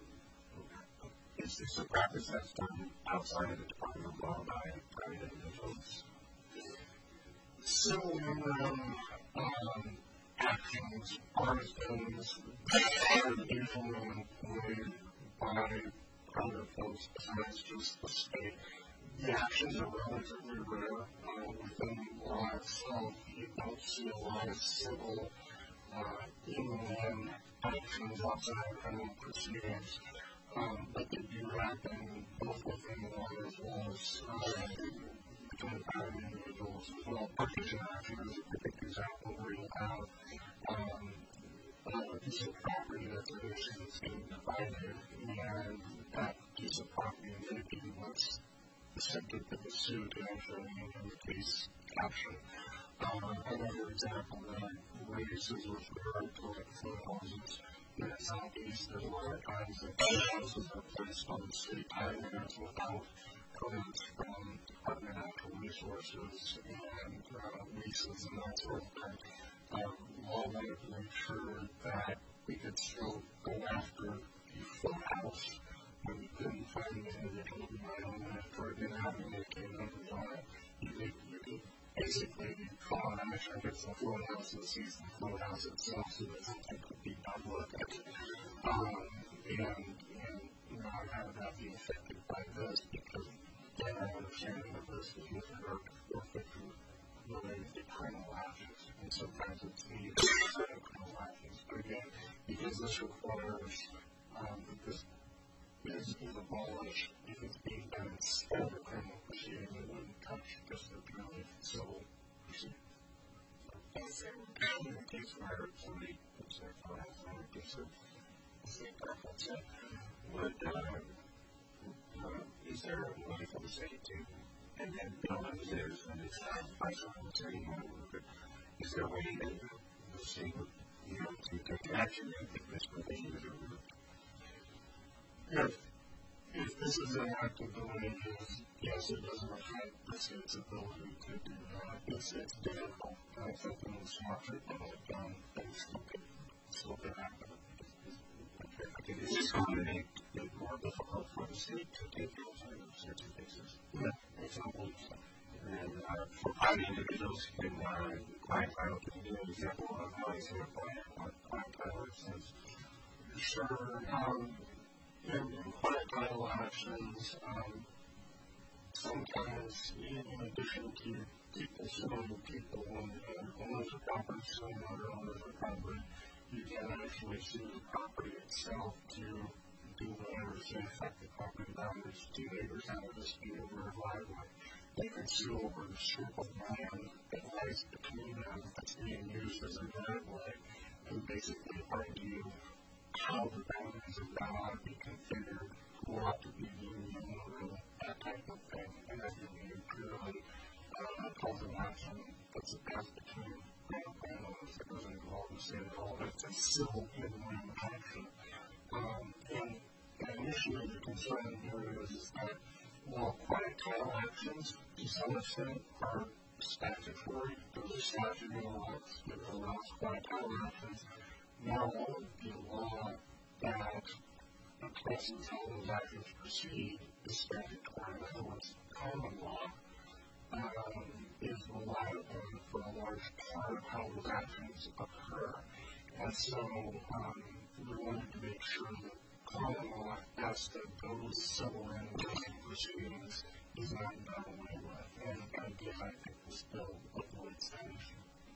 is this a practice that's done outside of the Department of Law by private individuals? Civil um, um, actions, honest things, are usually employed by private folks besides just the state. The actions are relatively rare uh, within the law itself. You don't see a lot of civil uh, in-land actions outside of criminal proceedings, um, but they do happen both within the law as well as uh, between private individuals as well. Partition action is a perfect example where you have um, a piece of property that's initially being divided, and that piece of property may be what's the subject of the suit and actually in the case caption. Um, another example that I raised is with regard to like flood houses in the southeast. There's a lot of times that flood houses are placed on the city highways without permits from Department of Natural Resources and uh, leases and that sort of thing. Um, law wanted to make sure that we could still go after the flood house when we couldn't find the individual who might own it or didn't have any numbers on it. You could, you could basically call an action against the float house and seize the float house itself so that something could be done with it. Um, and, and not have that be affected by this because again, our understanding of this is with regard to forfeiture related to criminal actions. And sometimes it's needed for criminal actions. But again, because this requires um, that this is abolished if it's being done instead of a criminal proceeding, it wouldn't touch just the purely civil proceeding. So, in the case where somebody puts their phone out and it gives a state preference, would, uh, uh, is there a way for the state to, and then build up theirs and it's not by someone saying, is there a way that the state would, you know, to take action if this provision is removed? If, if this this is an act of doing is, yes, it doesn't affect the state's ability to do that. It's, it's difficult. And it's something that's smart people have done, but it still could, still could happen. I think it's just going to make it more difficult for the state to take those sorts of cases. Yeah, it's not belief so. And uh, for private individuals, you can uh, client title, can you give an example of how you see a client, what client title is? Sure. Um, in, in quiet title actions, um, sometimes in addition to people suing people and owners of property suing other owners of property, you can actually sue the property itself to do whatever is to affect the property boundaries. Two neighbors have a dispute over a driveway. They can sue over the strip of land that lies between them that's being used as a driveway and basically argue how the boundaries of that ought to be configured, who ought to be the owner, that type of thing. And that can be purely uh, a cause of action that's a path between landowners that doesn't involve the state at all. It's a civil inland action. Um, and, and initially the concern here is, is that while quiet title actions to some extent are statutory, there's a statute in the law that allows quiet title actions. Now, the law that addresses how those actions proceed is statutory. In other words, common law um, is relied upon for a large part of how those actions occur. And so um, we wanted to make sure that common law as to those civil and criminal proceedings is not done away with. And again, I think this bill avoids that issue.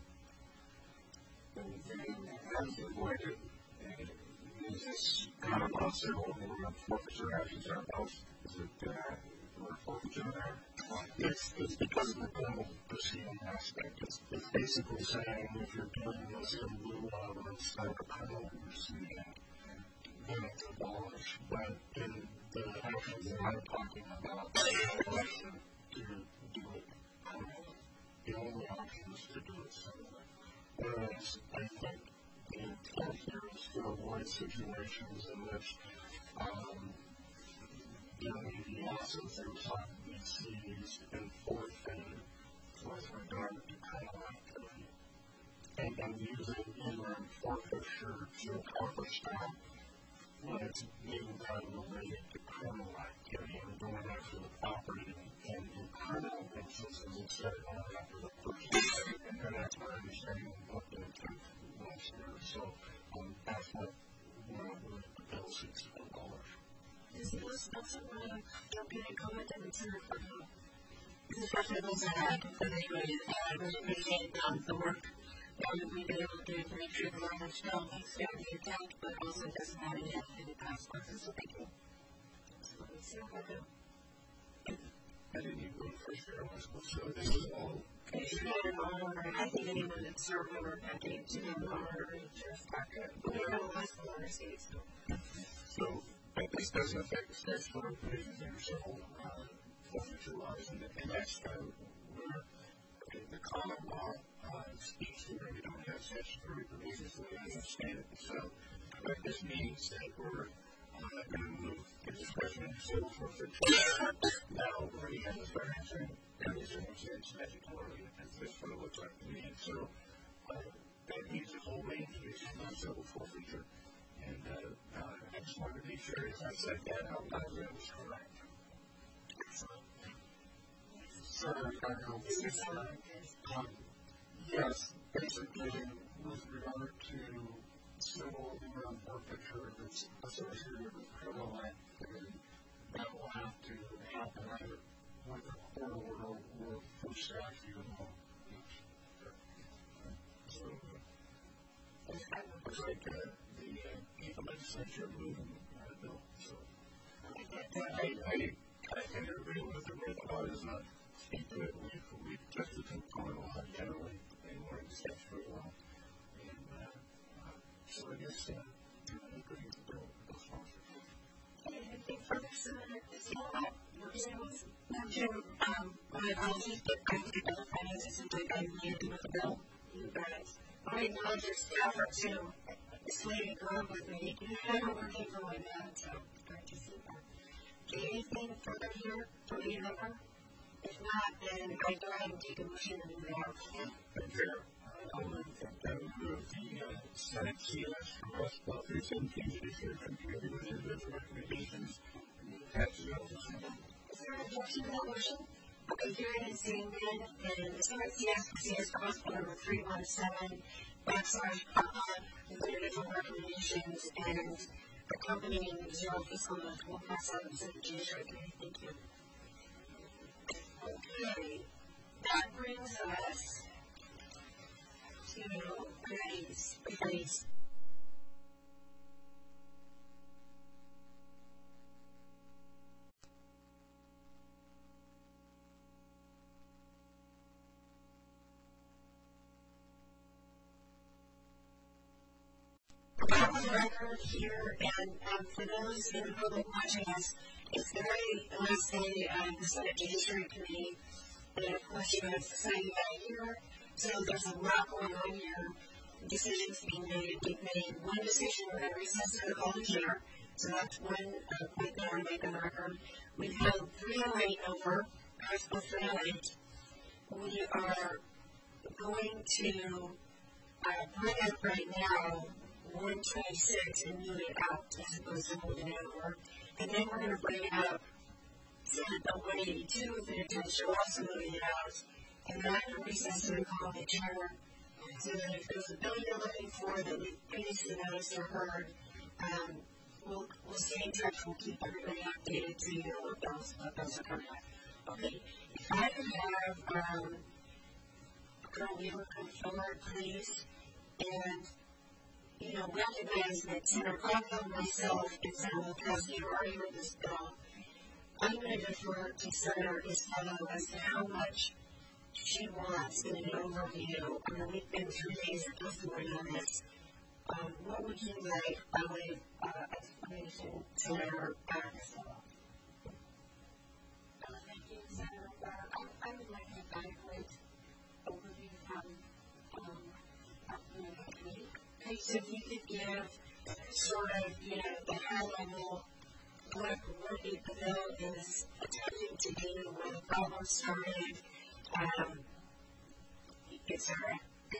And as you avoided, is this kind of a civil or forfeiture actions ourselves? Is it uh, or forfeiture there? It's, it's because of the criminal proceeding aspect. It's, it's basically saying if you're doing this in lieu of or instead of a criminal proceeding, then it's abolished. But in the actions that I'm talking about, the election to do it criminally. The only option is to do it civilly. Whereas I think the intent here is to avoid situations in which um, there may be losses that have to be seized and forfeited with regard to criminal activity. And then using interim forfeiture to accomplish that when it's being done related to criminal activity and going after the property and in criminal instances instead of going after the person. And that's my understanding of what the intent was here. So um, that's what the bill seeks to abolish. Does the list also want to jump in and comment on the center for the especially those that have been anyway, I really appreciate um, the work that we've been able to do to make sure the language still meets the intent, but also doesn't have any any consequences. So thank you. So let me see what I do. I didn't even go first there. So this is all. It's not an honor. I think anyone that's served over decades to have an honor and just market. But we don't last the honor states. So but this doesn't affect the statutory provisions that are civil uh, forfeiture laws, and, and that's uh, where okay, the common law uh, speaks to where we don't have statutory provisions the way I understand it. So what this means that we're uh, going to move the discretion of civil forfeiture now where we have the financial everything was in statutory, and that's what it looks like to me. And so uh, that means a whole range of issues on civil forfeiture. And uh, uh, I just wanted to be sure as I said that out loud that was correct. So, um, yes, basically with regard to civil interim forfeiture that's associated with criminal activity, that will have to happen either with a court order or for statute of law. So, uh, it's like uh, the uh, legislature moving that bill. So, I, I, I tend to agree with the way the law does not speak to it. We, we just the component law generally, and more in statutory law. And uh, uh, so I guess uh, I agree with the bill. Anything further, Senator? Madam Chair, um, my apologies, but I think that the finances and I need to with the bill. You guys, I acknowledge your effort to slay and go with me. You had a working going on, so great to see that. anything further here for the number? If not, then I go ahead and take a motion and move out. Madam Chair, I will move that we move the uh, Senate C S request for three seventeen judiciary committee with individual recommendations attached to the resolution. Is there an objection to that motion? Okay, hearing and seeing none, then the Senate C S for C S request number three one seven backslash Papa with individual recommendations and accompanying zero fiscal month one five seven Senate Judiciary Committee. Thank you. Okay, that brings us to grades. grades. On the record here, and um, for those in the public watching us, it's the very last day of the Senate Judiciary Committee, and of course you have society back here, so there's a lot going on here, decisions being made. We've made one decision, we're going to recess to the call to chair, so that's one uh, point that I want to make on the record. We've held three oh eight over, House three oh eight. We are going to uh, bring up right now one twenty-six and move it out as opposed to moving it over. And then we're going to bring it up Senate Bill one eighty-two with the intention of also moving it out. And then I'm going to recess to recall the chair so that if there's a bill you're looking for that we previously noticed or heard, um, we'll, we'll stay in touch. We'll keep everybody updated so you know what bills, what bills are coming up. Okay. If I could have um, Colonel Weaver come forward, please, and you know, recognize that Senator Coghill, myself, and Senator Wilkowski have already heard this bill. I'm going to defer to Senator Estella as to how much she wants in an overview. I mean, we've been three days of testimony on this. Um, what would you like by way of uh, explanation, Senator Estella? Uh, thank you, Senator. Uh, I, I would like an adequate overview from um, our committee. Okay, so if you could give sort of, you know, the high level what, what the bill is attempting to do, where the problem started, um, et cetera.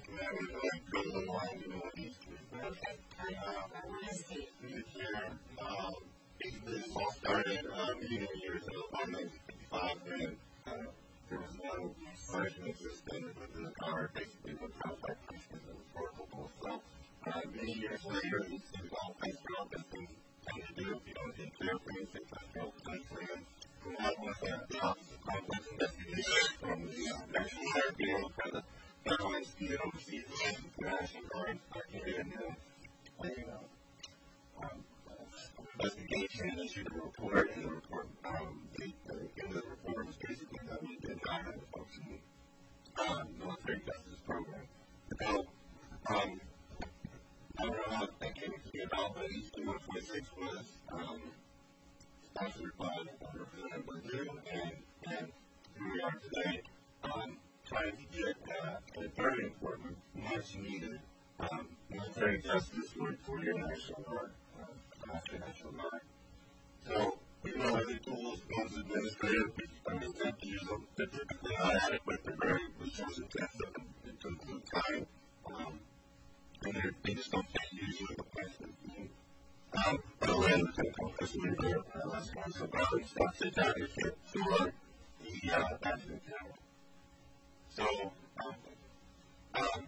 Okay, I want to see. Um, this all started uh, beginning of years ago, in nineteen fifty-five, when uh, there was no punishment system within the power, basically what outside punishment was workable. So, uh, many years later, these things all faced out that things tend to do. You know, in clear things, they try to help time plan. And that was uh, the Office of Complex Investigation from the uh, National Guard Bureau for the Federal Institute Overseas International Guard, and uh, they, uh, um, investigation issued a report, and the report, um, the, the end of the report was basically that we did not have a functioning um, military justice program. So, um, I don't know how that came to be about, but H B one twenty-six was um, sponsored by Representative Brazil, and, and here we are today um, trying to get uh, a very important, much needed um, military justice for, for your national guard. National Guard. So, we know every tools comes administrative, I mean, they have to use them, they're typically not adequate, they're very resource intensive and to include time, um, and they're, they just don't get used with the person. Um, but I'll end with a question we did last month about the sponsored advocate for the uh, accident camera. So, um, um,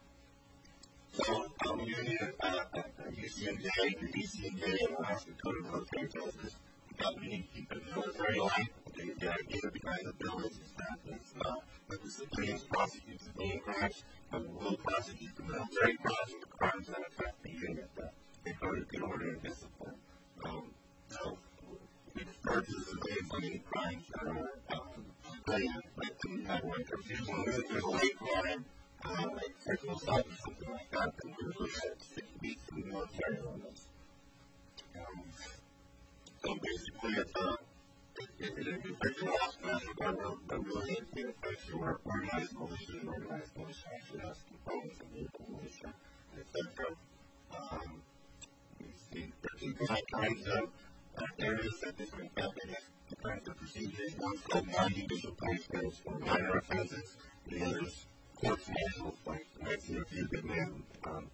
So, um, union, uh, U C M J, the D C M J, and Alaska Code of Military Justice, that we need to keep it military light. The, the idea behind the bill is that it's, uh, that the civilians prosecute civilian crimes, and will prosecute the military crimes, the crimes that affect the unit, that they go to good order and discipline. Um, so, we refer to the civilians on any crimes that are, um, civilian, like the network of people, if there's a late crime, Uh, like sexual assault or something like that, then we're looking at six weeks in the military on this. Um, so basically, it's a, it, it, it affects the lost national guard, but really it affects your organized militia, and organized militia actually has components of the militia, et cetera. Um, we see thirteen different kinds of uh, areas that this may affect the kinds of procedures. One's called non-judicial punishments for minor offenses. The other's courts martial, like might see a few good men. Um,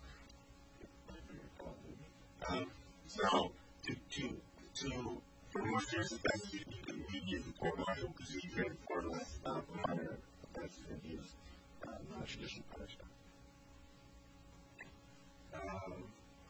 um, so, to, to, to, for more serious offenses, you can use the court martial procedure for less uh, minor offenses and use uh, non-judicial punishment. Um,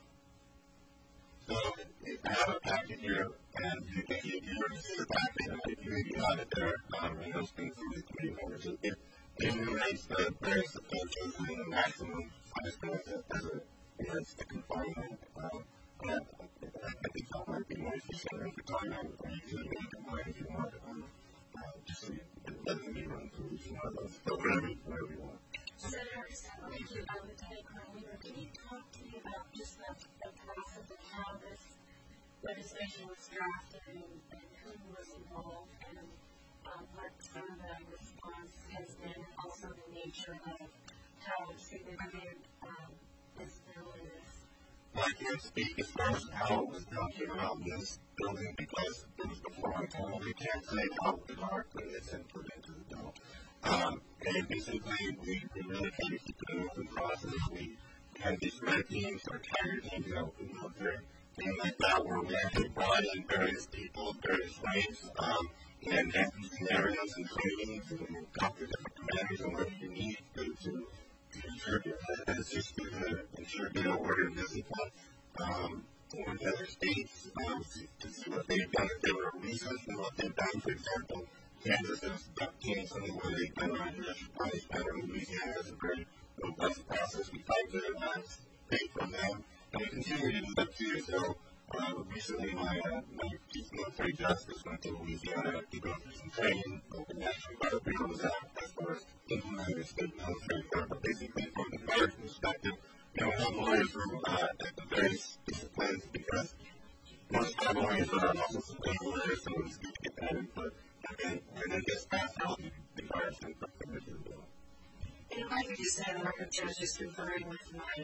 so, I have a packet here, and you can see if you were to see the packet, and if you maybe have it there, um, and those things from the committee members, it, it enumerates the various offenses and the maximum punishment as a, as a, as a confinement. Um, and I think that might be more efficient at the time, or you can make it more if you want, um, uh, just so it doesn't be run through each one of those, but whatever, whatever you want. Senator, thank you about the Lieutenant Colonel Weaver. Can you talk to me about just the, the process of how this legislation was drafted and, and who was involved and um, what some of the response has been, and also the nature of how significant um, this bill is? Well, I can't speak as far as how it was done here around this building because it was before my time. I can't say how darkly it's input into the bill. Um, and basically, we, we really tried to keep it an open process. We had these red teams or tiger teams out in the military, things like that, where we actually brought in various people, various ranks, um, and had these scenarios and trainings and talked to different commanders and what you need to, to, to ensure that it's just to ensure good order and discipline. Um, with other states, um, to see what they've done, if they were researching what they've done, for example. Kansas has done something where they've done non-judicial punishment, or Louisiana has a very robust process. We tried to uh, take from them, and we continue to do that too. So, uh, recently, my, uh, my chief military justice went to Louisiana to go through some training. The National Guard Bureau was out as far as implementing the state military court, but basically, from the guard's perspective, you know, we have lawyers from uh, at the various disciplines because most of our lawyers are also civilian lawyers, so it's good to get that input. And then it gets passed out and the guards can put them into the bill. And if I could just say, the record judge just conferring with my,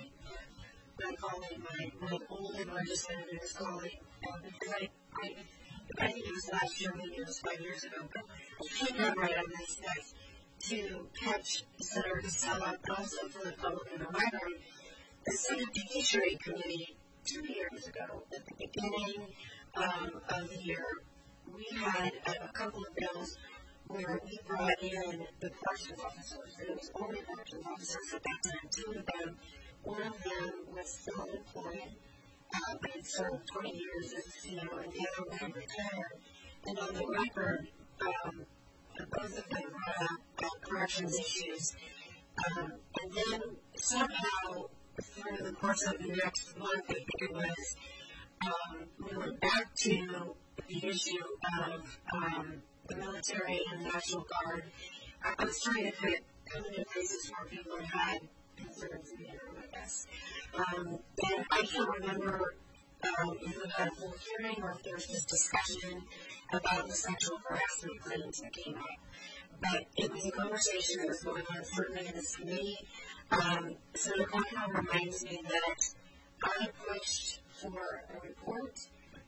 my colleague, my, my old and legislative colleague, um, because I, I, I think it was last year, maybe it was five years ago, but I came down right on this list to catch Senator Casella, but also for the public in the library. The Senate Judiciary Committee, two years ago, at the beginning um, of the year, we had a, a couple of bills where we brought in the corrections officers. It was only corrections officers at that time, two of them. One of them was still employed, uh, but had served twenty years as a C O, and the other one had retired. And on the record, um, both of them brought up uh, corrections issues. Um, and then somehow, through the course of the next month, I think it was, um, we went back to the issue of um, the military and the National Guard. I, I was trying to put come into places where people had concerns in the room, I guess. Um, and I can't remember um, if we had a full hearing or if there was just discussion about the sexual harassment claims that came up. But it was a conversation that was going on certainly in this committee. Um, so the Congress reminds me that I pushed for a report,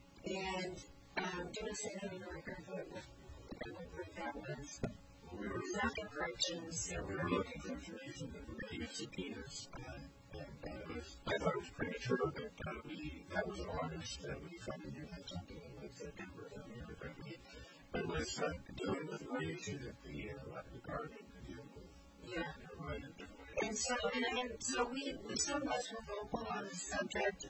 and um, do you say that in the record what report that was? We were Second corrections. Yeah, we were looking for information that would be subpoenas, uh, and, and it was, I thought it was premature that uh, we, that was in August, that we thought we knew had something in like September, that we were going to meet. But let's uh, do it with one issue that the, uh, the Guard can deal with. Yeah. Right. And so, and, and so we, we so much were vocal on the subject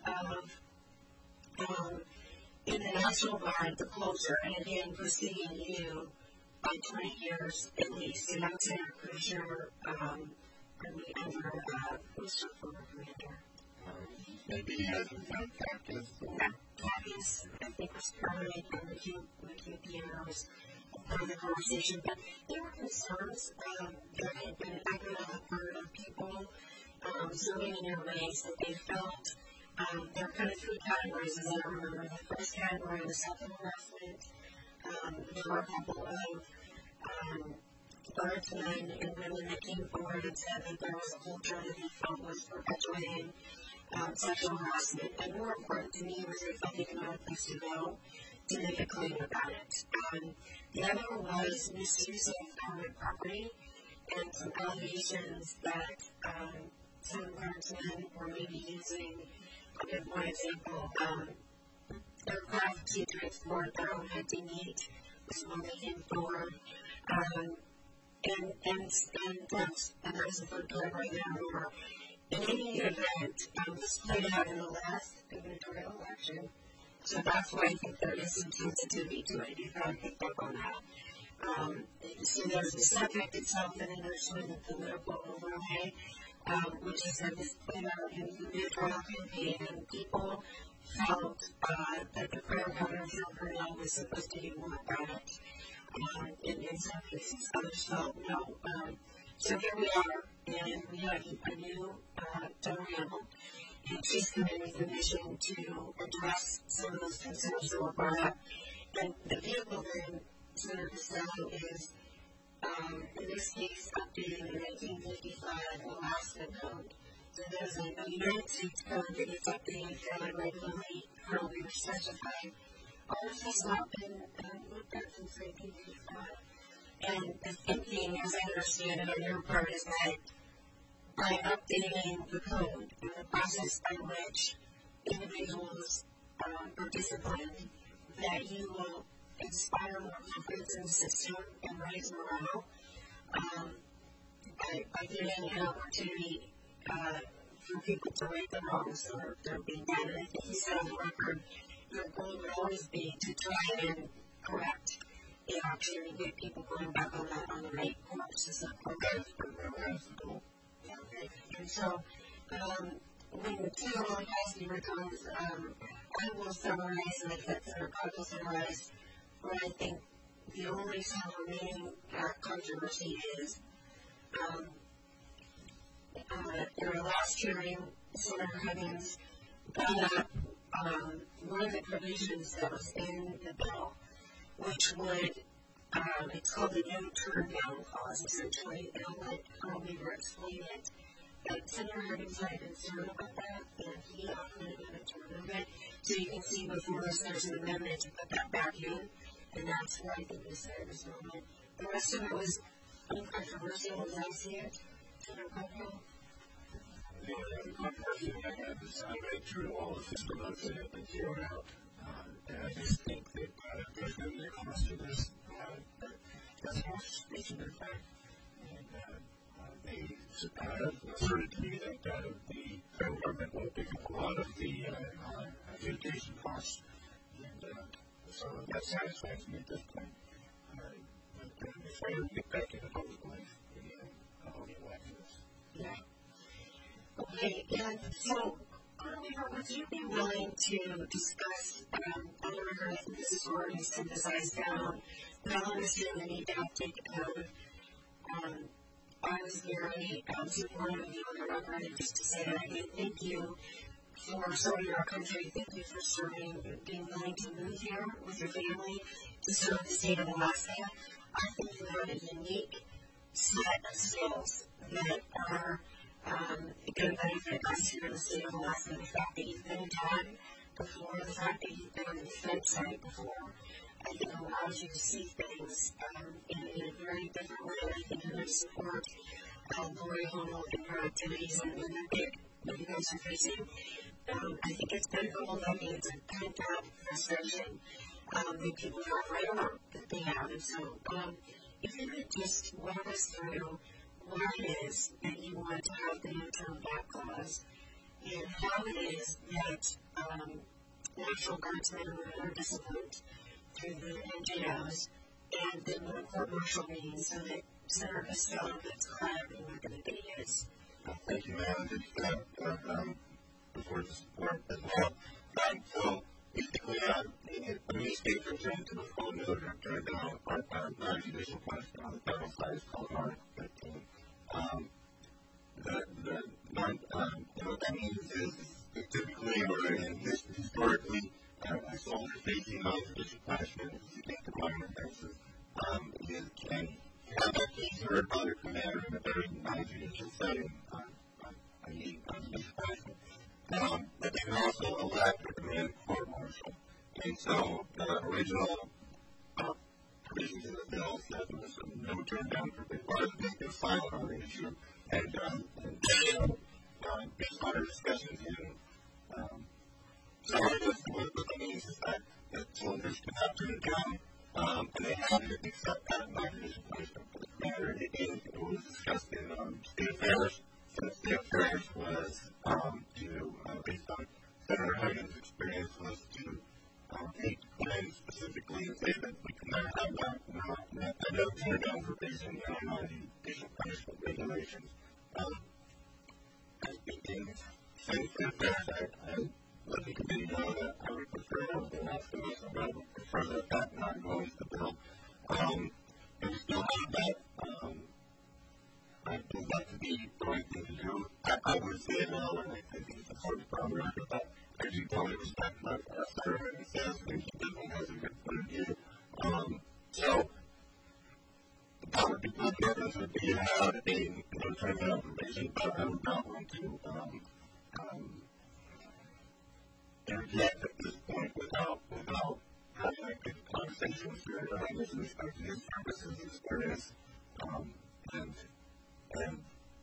of, um, in the National Guard, the closer, and again, preceding you by twenty years at least, and I'm saying I'm pretty sure, um, are we under, uh, who's your former commander? Maybe he hasn't found practice or Cactus, I think was permanent, and we can't, we can't be in those part of the conversation, but there were concerns um, that had been echoed on the part of people um, serving in your ranks that they felt um, there are kind of three categories, as I remember. The first category was sexual harassment. Um, there were a couple of um, guardsmen and women that came forward and said that there was a culture that they felt was perpetuating um, sexual harassment. And more important to me was they felt they didn't know a place to go. to make a claim about it. Um, the other was misuse of common property and some allegations that um, some guardsmen were maybe using, I'll give one example, um, aircraft to transport their own hunting meat was one they came forward. Um, and, and, and that's, and there's a food category there where in any event, um, this played out in the last gubernatorial election. So that's why I think there is some sensitivity to it. You've got to pick up on that. Um, so there's the subject itself, and then there's sort of the political overlay, um, which is that this played out in the gubernatorial campaign, and people felt uh, that the prior governor, Phil Cornell, was supposed to do more about it. Um, in, in some cases, others felt no. Um, so here we are, and we have a new uh, General Handel, and she's come in with a mission to address some of those concerns that were brought up. And the vehicle then, Senator Costello, is, um, in this case, updating the nineteen fifty-five Alaska Code. So there's a, a United States code that gets updated fairly regularly, how we were specified. All of this has not been um, looked at since nineteen fifty-five. And the thinking, as I understand it on your part, is that by updating the code and the process by which individuals um, are disciplined, that you will inspire more confidence in the system and raise morale um, by, by giving an opportunity uh, for people to right the wrongs that are, that are being done. And I think you said on the record, your goal would always be to try and correct the action and get people going back on the, on the right course. Is that correct? That's the goal. Okay. And so, um, when the two capacity returns, um, I will summarize, and I think Senator Cobb will summarize what I think the only sort of remaining uh, controversy is. Um, uh, in our last hearing, Senator Huggins brought up um, one of the provisions that was in the bill, which would, um, it's called the no turn down clause, essentially, and I'll let Carl Weaver explain it. But Senator Huggins had a concern about that, and he offered an amendment to remove it. So you can see before us there's an amendment to put that back in, and that's what I think we said at this moment. The rest of it was uncontroversial as I see it. Senator Cockle? The only controversy I have is I read through all of his notes that have been thrown out. Um, and I just think that uh, there's going to be a cost to this. Uh, that's more suspicion, in fact. And uh, uh, they uh, asserted to me that uh, the federal government will pick up a lot of the uh, uh, adjudication costs. And uh, so that satisfies me at this point. Uh, but uh, before we get back to the public life, the uh, all the elections. Yeah. Okay, and so, Carl, would you be willing to discuss, um, on the record, I think this is already synthesized down, but I understand the need to update the code. Um, I was very um, supportive of you on the record, and just to say that I did thank you for serving our country, thank you for serving, being willing to move here with your family to serve the state of Alaska. I think you have a unique set of skills that are Um, going to benefit us here in the state of Alaska. The fact that you've been a dad before, the fact that you've been on the defense side before, I think allows you to see things um, in, in a very different way. I think you're going to support uh, Lori Hono and her activities and the big that you guys are facing. Um, I think it's been a couple decades of pent-up frustration um, that people have right on that they have. And so um, if you could just walk us through what it is that you want to have the no-turn back clause, and how it is that um, National Guardsmen are disciplined through the N G Os, and then what a court-martial means, so that Senator Costello gets clarity on what the debate is. Thank you, ma'am. Just uh, uh, um, before this board as well. Um, so, basically, uh, when we state return to the full military down our uh, non-judicial question on the federal side is called Article fifteen. Um, the, the non, um, what that means is, is typically or in this, historically, uh, a soldier facing non-judicial punishment against the government offenses um, is, can have that case heard by their commander in a very non-judicial setting, uh, I mean, non-judicial punishment. Um, but they can also elect or command court-martial. And so the original uh, provisions of the bill said there was a no turn down for big bars. I think they were silent on the issue. And, um, and uh, uh, based on our discussions, and um, so I guess what, what that means is that the soldiers can have turned it down, um, and they have to accept that non-judicial punishment for the matter. It, it, it was discussed in um, state affairs. So state affairs was um, to, uh, based on Senator Huggins' experience, was to um, take claims specifically and say that we could not have that, not, not, a no turn down provision in our non-judicial punishment regulations. Um, I think in state affairs, I, I let the committee know that I would prefer to ask the motion, but I would prefer that that not go into the bill. Um, and we still have that. Um, I think that to be the right thing to do. I, I would say no, and I think it's important for the record that I do totally respect what uh, Senator Huggins says. I think he definitely has a good point of view. Um, so, that would be my preference would be to have a no turn down provision, but I would not want to um, um, interject at this point without without having a good conversation with Senator Huggins with respect to his services experience. Um, and and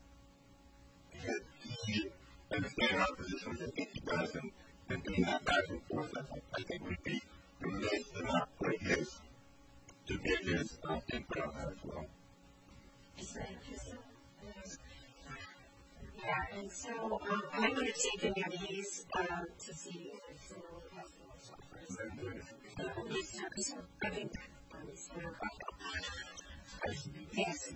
he understanding our position, which I think he does, and, and doing that back and forth, I, I think would be remiss to not put his to get his uh, input on that as well. Yeah, and so um, I'm going to take any of these uh, to see if someone has the most offers. I think yes.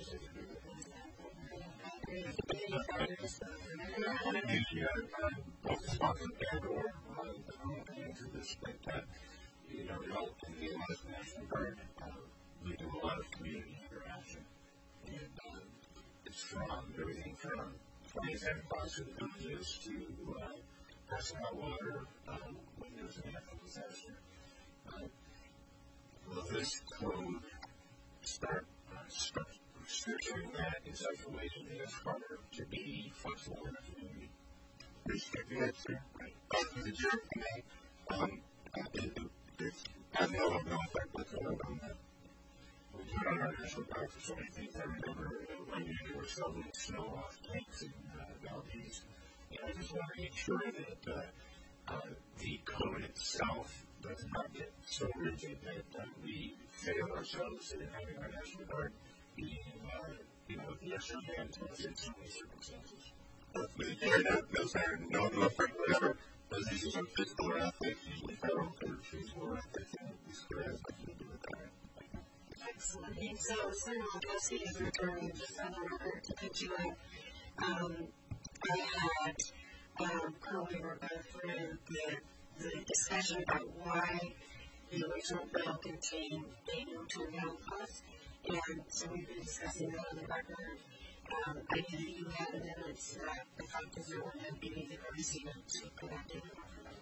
You know, relatively a lot of National Guard, we do a lot of community interaction, and um, it's from everything from twenty-seven positive images to uh, passing out water um, when there's a natural disaster. Uh, will this code start, uh, start structuring that in such a way that it is harder to be flexible in the community? Restricting it, sir. Right. Uh, the jerk for me, um, uh, it, it, it's, I know of no effect whatsoever on that. We put on our National Guard for so many things. I remember uh, one year they were shoveling snow off tanks in uh, Valdez, and I just want to make sure that uh, uh, the code itself does not get so rigid that uh, we fail ourselves in having our National Guard being, uh, you know, the extra hand to us in so many circumstances. But that, those are no, no effect whatever. Those issues are physical or ethics, usually federal or physical or ethics, and the square has nothing to do with that. Excellent. And so, Senator Legowski is returning just on the record to put you up. Um, I had um, currently go through the, the discussion about why the original bill contained a no turn down clause, and so we've been discussing that on the record. Um, I knew that you had amendments that I thought because there were no maybe they've already seen it, so put that in.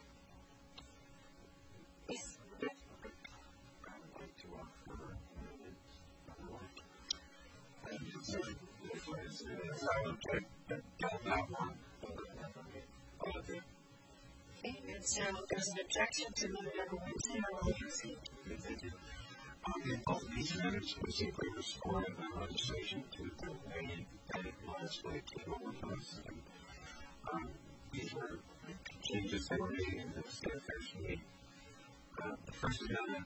Yes. I would like to offer so if I say that I would take that one. Okay, and so there's an objection to move number one ten or Thank you. Um, both these amendments specifically restore the legislation to the way that it was when it came over from us. And, um, these were changes that were made in the state affairs committee. Uh, the first amendment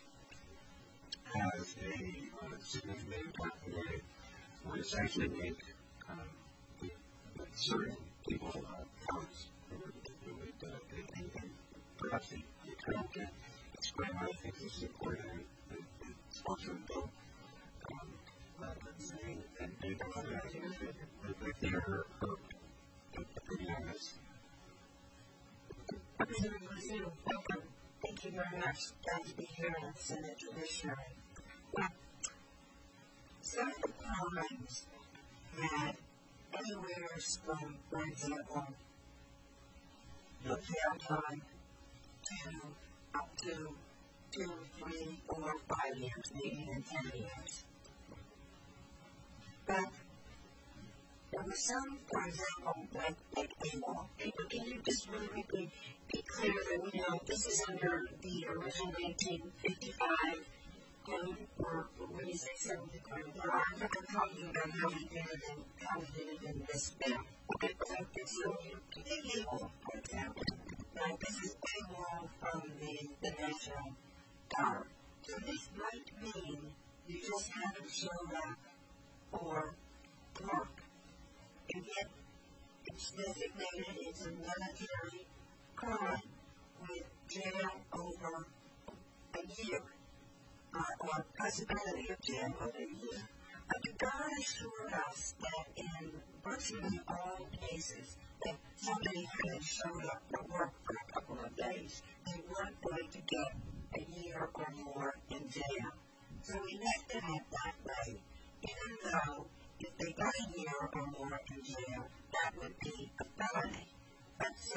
has a uh, significant impact way would essentially make um, the, the certain people uh, counts who would, who would uh, they, they, they, perhaps they, they could explain why I think this is important and, and, and sponsor the bill. Um, uh, and, and people that I think that they are opinion on this. Representative Brazil, welcome. Thank you very much. Glad to be here on Senate Judiciary. Well, some of the crimes had anywhere from, for example, the jail time to up to two, three, four, five years, maybe even ten years. But there were some, for example, like, like AWOL. People, can you just really be, be clear that, you know, this is under the original nineteen fifty-five code, or what do you say, seventy code? But I'm not talking about how we did it in, how we did it in this bill. Okay, so so to be able, for example, now this is payroll from the, the National Guard. So this might mean you just haven't shown up for work. And yet, it's designated, it's a military crime with jail over a year, uh, or possibility of jail over a year. But the guard assured us that in virtually all cases, that somebody hadn't showed up for work for a couple of days, they weren't going to get a year or more in jail. So we left it at that way, even though if they got a year or more in jail, that would be a felony. But so,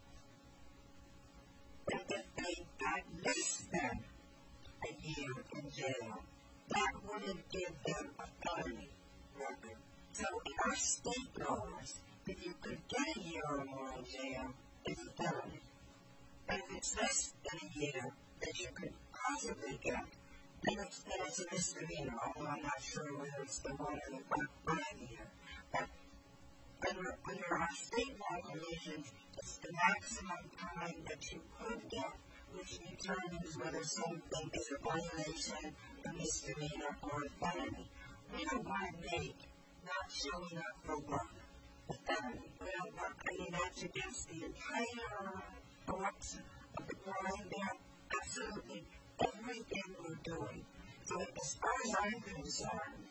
but if they got less than a year in jail, that wouldn't give them a felony record. So in our state laws, if you could get a year or more in jail, it's a felony. But if it's less than a year that you could possibly get, then it's, then it's a misdemeanor, although I'm not sure whether it's the one or the five year. But under, under our state law regulations, it's the maximum time that you could get, which determines whether something is a violation, a misdemeanor, or a felony. We don't want to make not showing up for work a felony. We don't want, I mean, that's against the entire thoughts of the crime there. Absolutely everything we're doing. So as far as I'm concerned,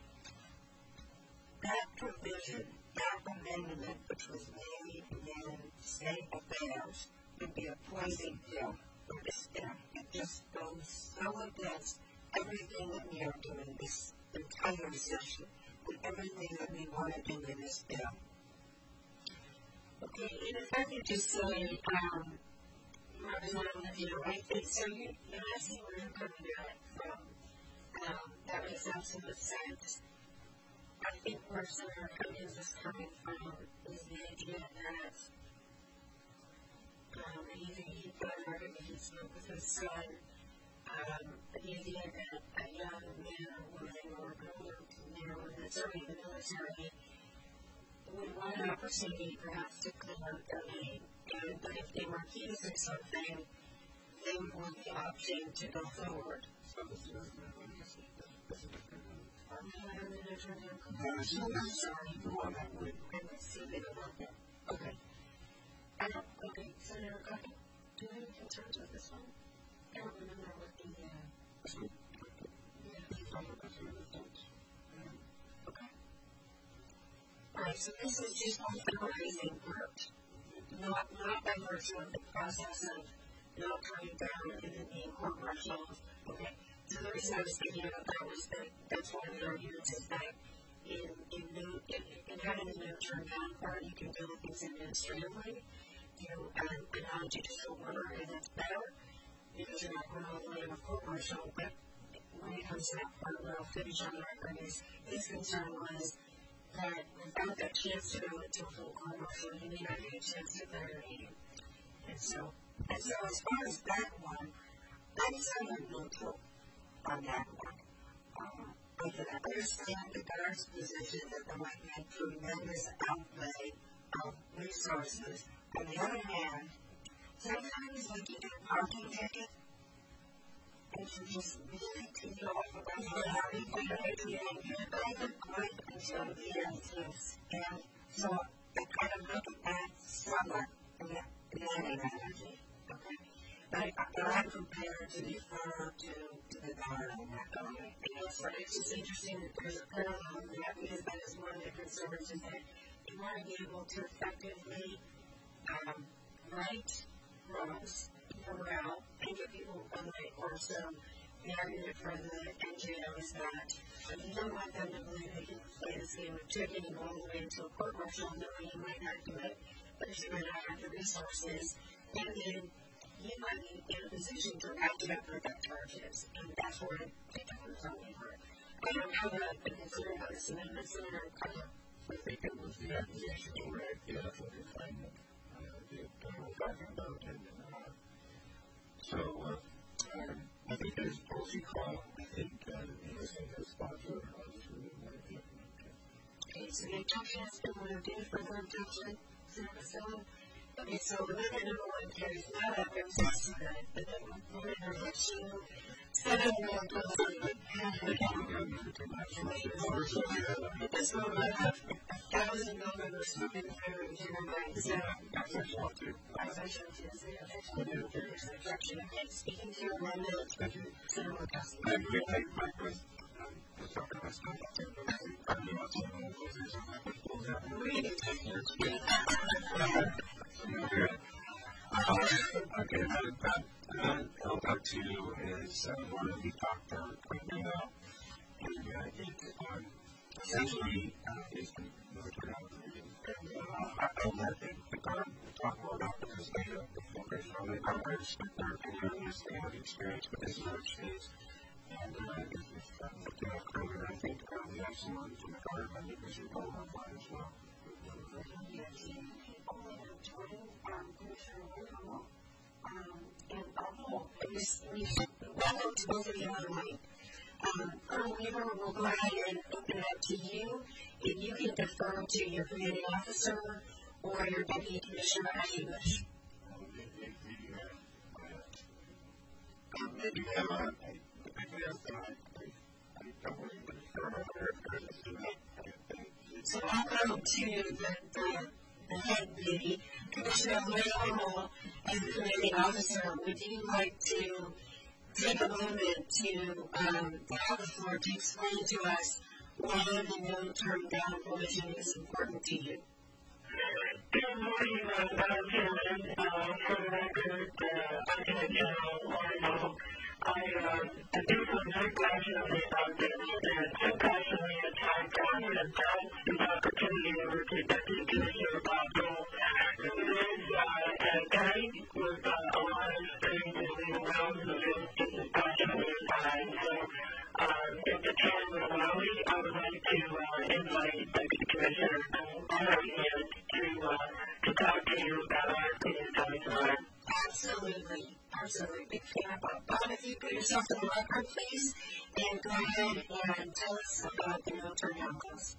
that provision, that amendment, which was made in state affairs, would be a poison pill for this bill. It just goes so against everything that we are doing this entire session, with everything that we want to do in this bill. Okay, and if I could just say, um, Representative, you know, I think so. You, you're asking where you're coming at it from. Um, that makes absolute sense. I think where Senator Cummings is coming from is the idea that um, he, he put a record that he spoke with his son. Um, the idea that a young man or woman or girl, you know, that's serving in the military would want an opportunity perhaps to clean up their name. And, but if they were accusing something, they would want the option to go forward. So this is I'm sorry. Okay. I don't, okay, Senator Coffey, do you have any concerns with this one? I don't remember what the, uh, okay. Alright, so this is just authorizing work. Not, not by virtue of the process of not coming down and then being court martialed. Okay. So the reason I was thinking about that was that that's one of the arguments is that in, in, in, in having the no turn down part, you can deal with things administratively, you know, and, and on judicial order, and that's better because you're not going all the way to a court martial. But when it comes to that part where I'll finish on the record, is his concern was that without that chance to go into a full court martial, you may not get a chance to declare your name. And so, and so as far as that one, I'm somewhat neutral on that one. Um, I can understand the guard's position that there might be a tremendous outlay of resources. On the other hand, sometimes when you get a parking ticket, and you just really take it off of us, but how do you think of it? You don't get quite until the end. And so I kind of look at that somewhat in that, in that analogy. Okay? But, but I'm prepared to defer to, to the guard on that comment. And it's, it's just interesting that there's a parallel in that because that is one of the concerns is that you want to be able to effectively um, write wrongs, morale, and get people on the right course. So the argument for the N G O is that you don't want them to believe they can play this game of chicken and go all the way into a court martial, knowing you might not do it, but you might not have the resources, and then you might be in a position to ratchet up for that charges, and that's where I think it was on for. I don't know what I've been considering about this amendment, so I don't know. I think it was the accusation, right? Yeah, that's what you're saying. Uh, the, what we're talking about, and So uh, um, I think there's a policy call. I think uh, you know, saying that sponsor obviously want to be implemented. Okay, so the objection has been moved. Any further objection? Senator Basilio? Okay, so amendment number one carries not up. There's a second. But then amendment number two, seven more goes on the path. This one will have a thousand members moving through each and every so that's what you want to. That's what you want to. Is there an objection? There's an objection. Okay, speaking to your amendment, Senator McCaskey. I agree. I my question. I'm talking about stuff. I'm not saying that Read it. Okay, that, that, that L part two is uh, one that we talked about quickly about. And uh, it um, essentially uh, is the military operating. And uh, I don't know if the guard talk more about the perspective of the focus on it. I respect their opinion on this. They have experience with this in our states. And uh, if, if uh, looking at Kroger, I think uh, we have someone from the guard I think we should go on that as well. Um, and although we welcome to both of you on the mic, um, Colonel Weaver will go ahead and open it up to you, and you can defer to your commanding officer or your deputy commissioner as you wish. So I'll go to the, the, the head lady, Commissioner Leal, as the commanding officer. Would you like to take a moment to um, have the floor to explain to us why the no-term down provision is important to you? Good morning, uh, Madam Chairman. Uh, for the record, uh, Lieutenant General Marino. I uh, I do feel very passionately about this, and so passionately at times I want to pass this opportunity over to Deputy Commissioner Bob Dole, who is uh, at County with uh, a lot of experience in legal realms and is just as passionate as I am. So, uh, if the chair would allow me, I would like to uh, invite Deputy Commissioner Bob here to uh, to talk to you about our opinions on this matter. Absolutely. Absolutely. Big fan of Bob. Bob, if you put yourself to the record, please, and go ahead and tell us about the no-term down clause.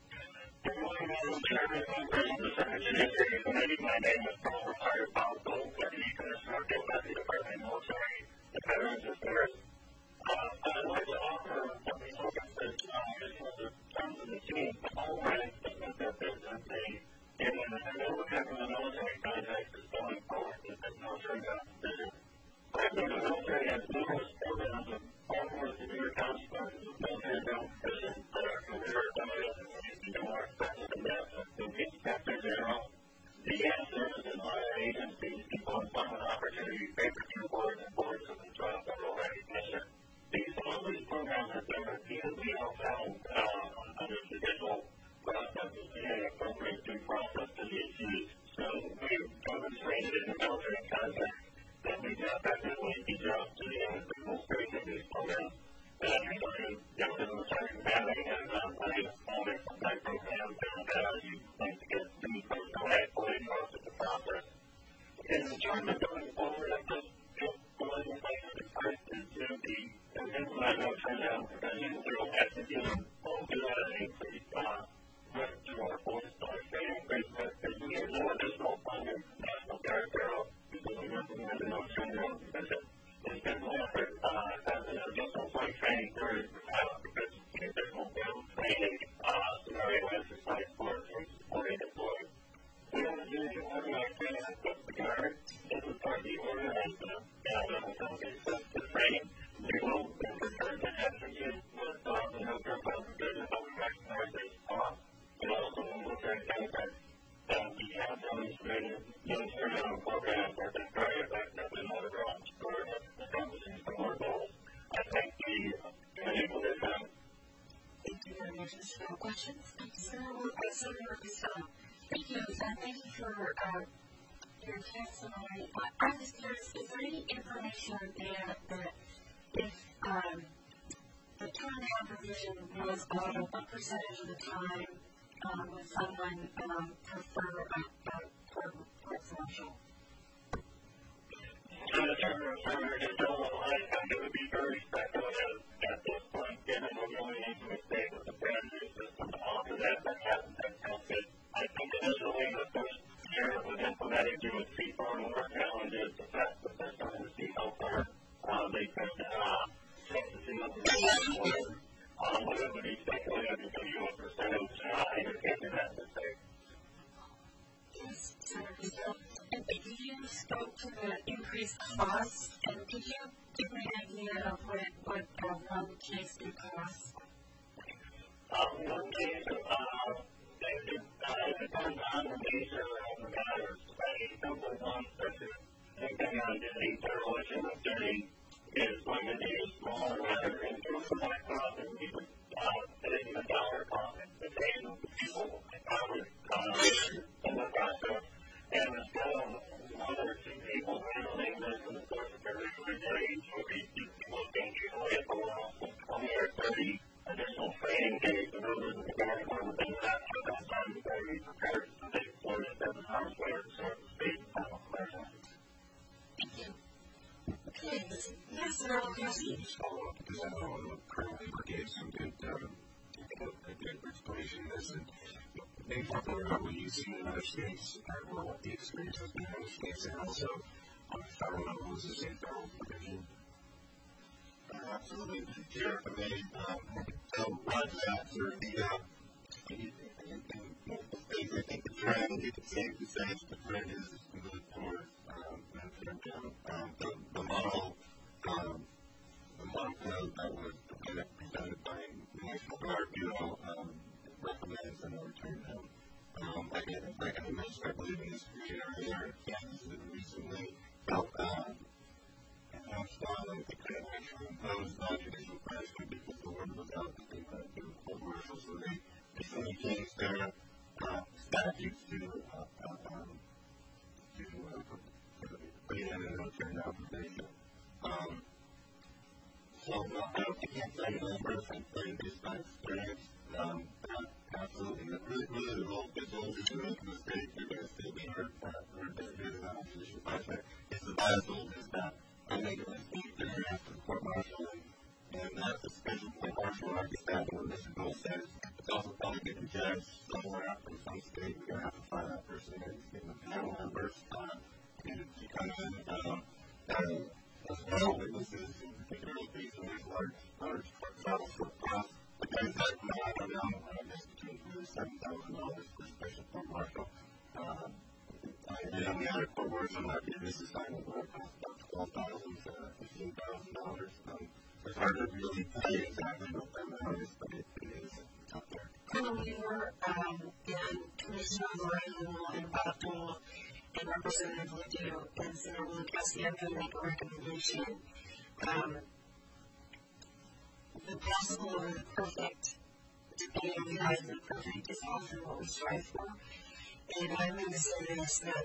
Good morning, Madam Chairman, members of the Senate Judiciary Committee. My name is Paul Retired Bob Dole, Deputy Commissioner of the Kentucky Department of Military and Veterans Affairs. Uh, I'd like to offer a resource that Congress was a terms of the team all ranks that make their business a and I know what happened in the military context is going forward with the military down decision. I think the military has numerous programs of far more severe consequences of military down decision that are considered limited and more expensive than that of the Inspector General. The U S Service and other agencies keep on finding opportunities favor to boards and boards of the job federal recognition. These all these programs have been repeatedly upheld uh, under judicial processes and appropriate due process to the issues. So we've demonstrated in the military context that we can effectively teach out to the administration of these programs. And I'm sorry, young military combating and um, I just wanted from that program down that as you like to get these folks correctly most of the process. In the German going forward, I just feel one of the things that first is to be and implement no turn down provisions through executing all do that and increase uh to our force by saying increase that we get more additional funding from National Guard Bureau because we implemented no turn down provision. It's been an effort uh as an additional flight training period for pilot because the additional field training uh scenario exercise for supporting employees. We don't do the organized training that puts the guard. This is part of the organization and level company sets the training. We will return to execute with uh, the no turn down provision but we recognize this cost. And also in military context that we have demonstrated those turn down programs have been very effective in order to ensure that the accomplishing similar goals. I thank the committee for their time. Thank you very much. There's no questions. Thank you, Senator. Senator Costello. Thank you, and thank you for uh, your testimony. I'm just curious, is there any information there that if um, the turn down provision was on what percentage of the time um, would someone um, prefer a, a court martial? Senator, Senator to the increased costs, and could you give me an idea of what, what uh, one case could cost? Um, one case, uh, it uh, depends on the nature of the matter. A simple one, such as depending on the dereliction of duty, is going to be a small matter in terms of my cost, and we would uh, put it in the dollar cost to pay the people probably uh, in the process. And there's still one or two people handling this in the course of a regular day, so we look usually at the last twenty or thirty additional training days in order to get one of the things that happens on before we prepare to take forward as a house layer, so to speak, on the question. Thank you. Okay, yes, sir, questions? Follow up, because I know the current labor gave some good, um, a good explanation of this, and maybe talk a little about what you've seen in other states, or what the experience has been in other states, and also on the federal level, is the same federal provision? Uh, absolutely. Here, I mean, um, so right now, for the, uh, in, in, in multiple states, I think the trend, you can safely say the trend is moving toward, um, Medicare. Um, the, the model, um, the model code that was presented by the National Guard Bureau, um, recommends an return home. Um, like I, like I mentioned, I believe in this community earlier, Kansas has recently felt, um, announced on like the could actually impose non-judicial punishment because the word was out that they might do court martial, so they recently changed their uh, statutes to uh, uh, um, to uh, put it in a military non-probation. Um, so uh, I don't think I can't say numbers, I'm saying based on experience, um, uh, absolutely. But really, really the role that those who do make mistakes are going to still be heard for heard that there is a non-judicial punishment. It's the bias is that I make a mistake that you have to court martial, and that's a special court martial, like the statute of Mister Gold says. It's also probably get the judge somewhere out from some state. We're going to have to find that person in the panel members uh, to, to come in. Um, and as well, witnesses, in particular locations, there's large, large court trials for costs. The exact amount, I don't know, I guess between two and seven thousand dollars for special court martial. Uh, and on the other court martial, might be this assignment where it costs about twelve thousand to fifteen thousand dollars. Um, it's hard to really tell you exactly what that amount is, but it, it is up there. Colonel Weaver, um, and Commissioner Moreno and Bob Dole and Representative Ledoux and Senator Lukowski, I'm going to make a recommendation. Um, the possible or the perfect, depending on the eyes of the perfect, is often what we strive for. And I'm going to say this, that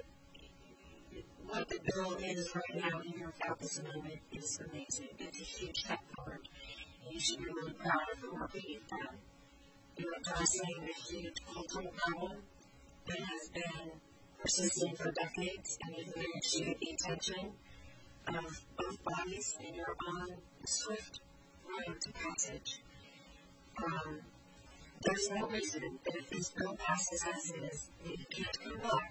what the bill is right now, even without this amendment, is amazing. It's a huge step forward. And you should be really proud of the work that you've done. You're addressing a huge cultural problem that has been persisting for decades, and you've managed to get the attention of both bodies, and you're on a swift road to passage. Um, there's no reason that if this bill passes as is, that you can't go back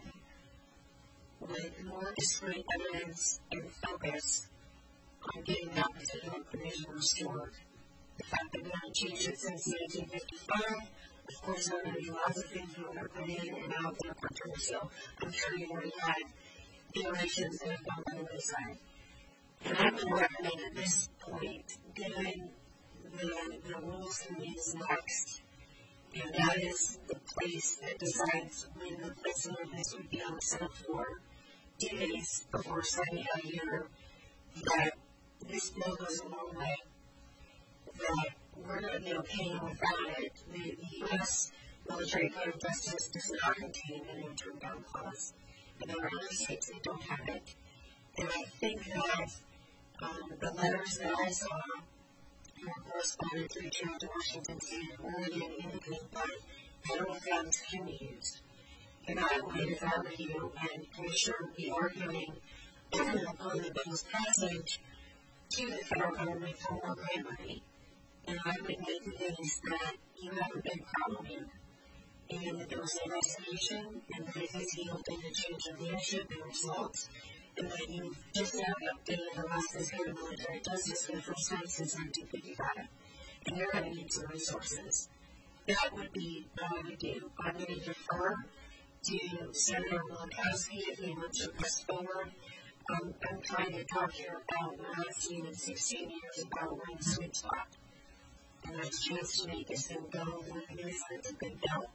with more discrete evidence and focus on getting that particular provision restored. The fact that we haven't changed it since nineteen fifty-five, of course, there are going to be lots of things we want to put in and out that are controversial. I'm sure you've already had iterations that have gone by the wayside. And I would recommend at this point, given the, the rules and needs next, and that is the place that decides when the placement of this would be on the Senate floor, two days before signing a year, that this bill goes a long way, that we're going to be okay without it. The, the U S Military Code of Justice does not contain an interim down clause, and there are other states that don't have it. And I think that um, the letters that I saw from our correspondent to reach out to Washington State and Oregon indicate that federal funds can be used. And I would, if I were you, and Commissioner, would be arguing on the bill's passage to the federal government for more grant money. And I would make the case that you have a big problem here, and that there was an investigation, and that it has yielded a change of leadership and results, and that you've just now updated the Alaska's Head of Military Justice for the first time since nineteen fifty-five, and you're going to need some resources. That would be what I would do. I'm going to defer to Senator Lukowski if he wants to press forward Um, I'm trying to talk here about what I've seen in sixteen years about one sweet spot. And that's a chance to make this thing go with a new sense of good belt.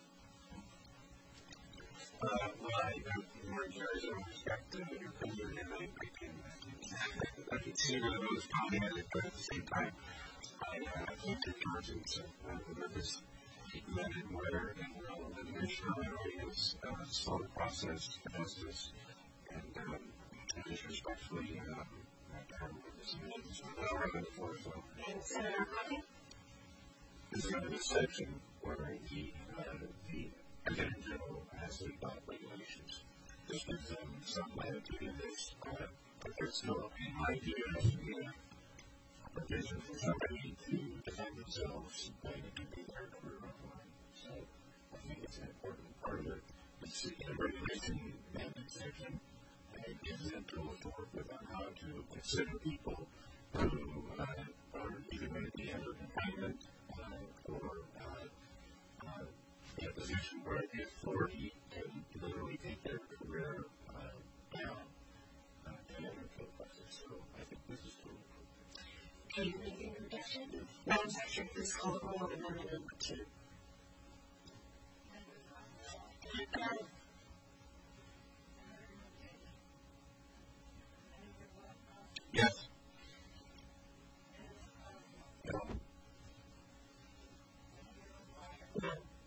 Uh, well, I have more years of respect to your opinion, and I, I can, I can see where those coming at it, but at the same time, I, uh, I can't take conscience of uh, whoever's men and where, and uh, the mission really is uh, a slow process for justice, and um, I just respectfully, um, I don't know this is what I'm running for, so. And Senator Coffey? This is another section where the, uh, the Attorney General has to adopt regulations. This gives them some latitude in this, uh, but there's still, in my view, has to be a provision for somebody to defend themselves when it can be their career online. So I think it's an important part of it. It's in the regulation amendment section, and it gives them tools to work with on how to consider people who uh, are either going to be under confinement uh, or uh, uh, in a position where the authority can literally take their career uh, down uh, to the end of the process. So I think this is cool. Can you make an objection? Madam Secretary, please call the roll on amendment number two. Um, Yes. No. no.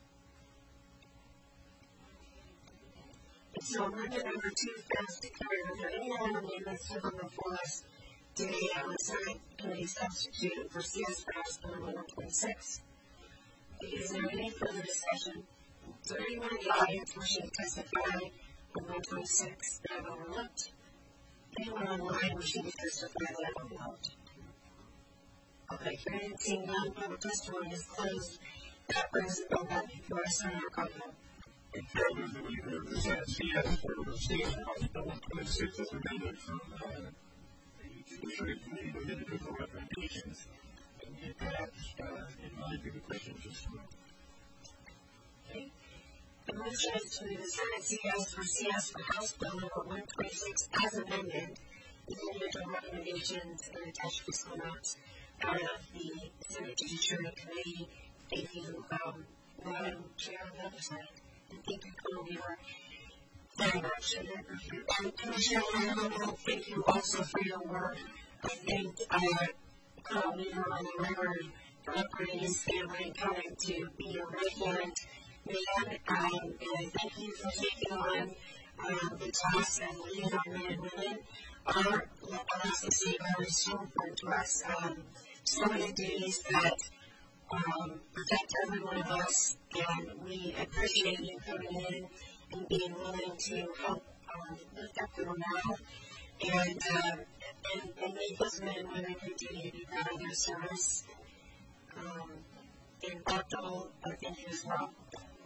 So amendment number two fails to carry. Are there any other amendments to come before us today on the Senate Committee substitute for C S for House Bill one twenty-six? Is there any further discussion? Is there anyone in the audience wishing to testify on one twenty-six that I've overlooked? Anyone online wishing to testify that I've overlooked? Okay, hearing and seeing none, public testimony is closed. That brings the bill back before us, Senator Copeland. In favor of the leader of the Senate, C S for the state of House Bill one twenty-six as amended from uh, the Judiciary Committee with individual recommendations, and get that uh, in mind of the questions just now. Okay. The motion is to the Senate C S for C S for House Bill number one twenty-six as amended, with individual recommendations and attached fiscal notes out of the Senate Judiciary Committee. Thank you, um, Madam Chair of the Oversight, and thank you, Co-Leader, very much. And, and Commissioner Lehman, thank you also for your work. I thank uh, Co-Leader on the record for operating his family and coming to be a right-hand man. Um, and thank you for taking on um, the task and leading our men and women. Our Alaska State Guard is so important to us. Um, so many duties that um, protect every one of us, and we appreciate you coming in and being willing to help um, lift up the morale and, uh, and, and make those men and women continue to be proud of their service. Um, and Doctor, I thank you as well.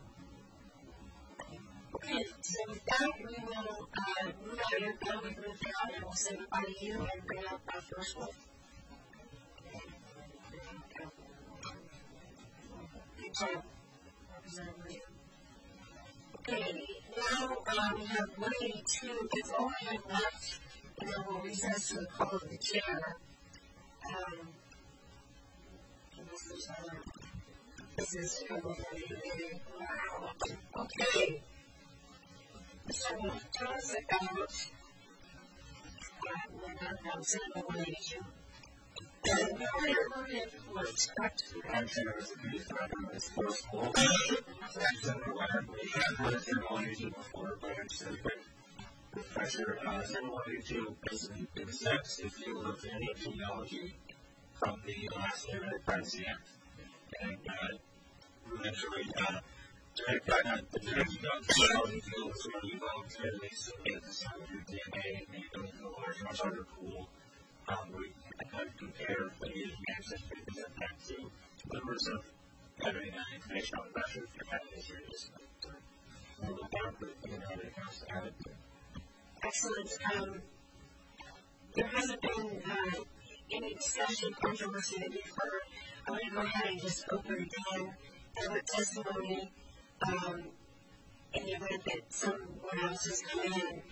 Okay, so with that, we will uh, move out your bill, we move down, and we'll say goodbye to you and bring up our first one. Good job, Representative Lee. Okay, now uh, we have one eighty-two. That's all I have left, and then we'll recess to the call of the chair. Um, this is other business trouble for me. Wow. Okay. So, tell us about uh, Senate one eighty-two. And we are expect to enter the threat of this first school. Senator Leonard, we have heard Senate one eighty-two before, but it's a quick refresher. Uh, Senate one eighty-two basically accepts the field of any genealogy from the Alaska Genetic Privacy Act. And uh, eventually, uh, Genetic Privacy, the genetic genealogy field is where you voluntarily submit some of your D N A and you go into a large, much larger pool. Um, we kind of compare lineage and ancestry things like that to members of having uh, information on the record for having history. A little more, but you know, it has to have it. Excellent. Um, there hasn't been uh, any discussion, controversy that we've heard. I'm going to go ahead and just open it down and with testimony um, in the event that someone else has come in.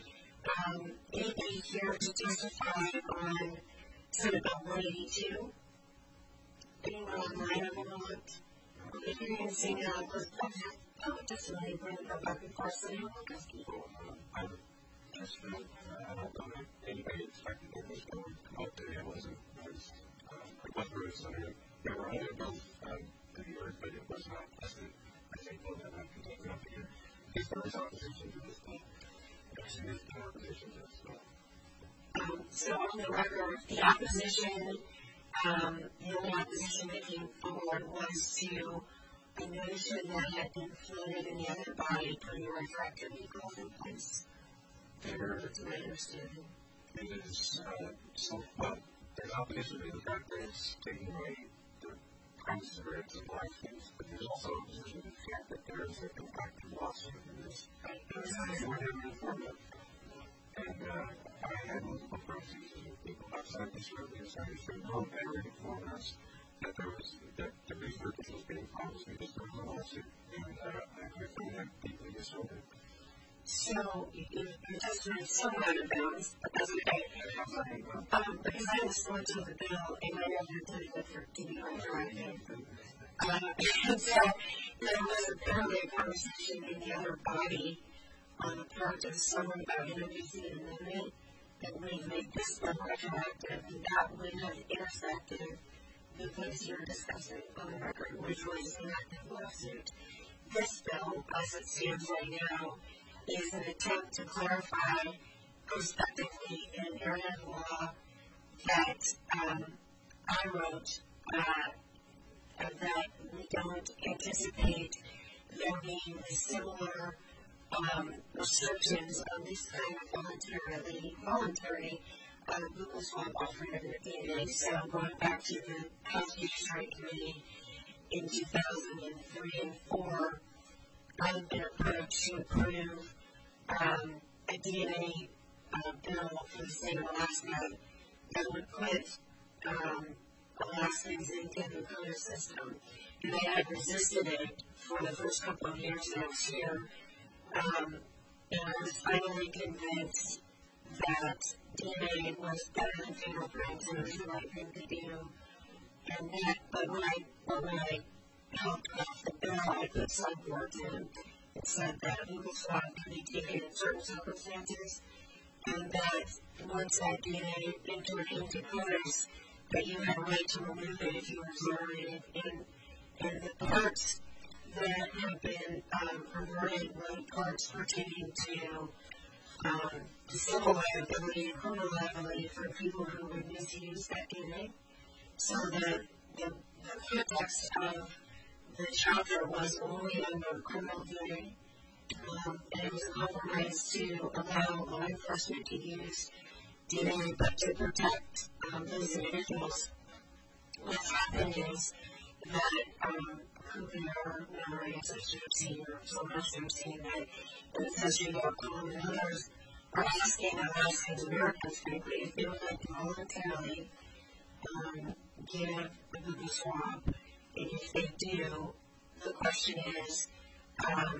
um, anybody here to testify on Senate Bill one eighty-two? Anyone online on the moment? If you're going to say no, let's have testimony, we're going to go back and forth. Senator Lukowski. I would just, uh, I don't know that anybody expected that this bill would come up today. It wasn't, it was, uh, it went through the Senate. There were other bills, um, to be heard, but it was not tested. I think we'll have that continued up here. Because there is opposition to this bill. There's significant opposition to this bill. Um, so on the record, the opposition, um, the only opposition that came forward was to a notion that had been floated in the other body for your retroactive vehicles in place. Fair, that's my understanding. It is, uh, so, well, there's opposition to the fact that it's taking away the promises of rights and life things, but there's also opposition to the fact that there is a compacted lawsuit in this. There is a more than informative. And, uh, I had multiple conversations with people outside this room, inside this room, no better informed us that there was, that the research was being promised because there was a lawsuit, and, uh, I find that deeply disturbing. So, your testimony is somewhat out of bounds, but that's okay. Um, because I was going to the bill, and I know you're doing it for T V retroactive. Um, and so, there was apparently a conversation in the other body on the part of someone about introducing an amendment that would make this bill retroactive, and that would have intersected the place you're discussing on the record, which was an active lawsuit. This bill, as it stands right now, is an attempt to clarify prospectively an area of law that um, I wrote uh, that we don't anticipate there being similar um, restrictions on this kind of voluntarily, voluntary uh, Google Swap offering of the D N A. So going back to the House Judiciary Committee in two thousand three and four, I've been approached to approve um, a D N A uh, bill for the state of Alaska that would put um, Alaskans into the quota system. And I had resisted it for the first couple of years that I was here. Um, and I was finally convinced that D N A was better than fingerprints and it was the right thing to do. And that, but when I, but when I helped pass the bill, I put some words in. It said that Google Swap can be taken in certain circumstances, and that once that D N A entered into quotas, that you had a right to remove it if you were exonerated. And, and the parts that have been um, reverted were parts pertaining to um, civil liability and criminal liability for people who would misuse that D N A. So the, the, the context of the chapter was only under criminal D N A, um, and it was a compromise to allow law enforcement to use D N A, but to protect um, those individuals. What's happened is that um, who their memory ancestors have seen, or someone else have seen, that ancestry outcome and others are asking Alaskans, Americans, frankly, if they would like to voluntarily um, give a Google Swap. And if they do, the question is um,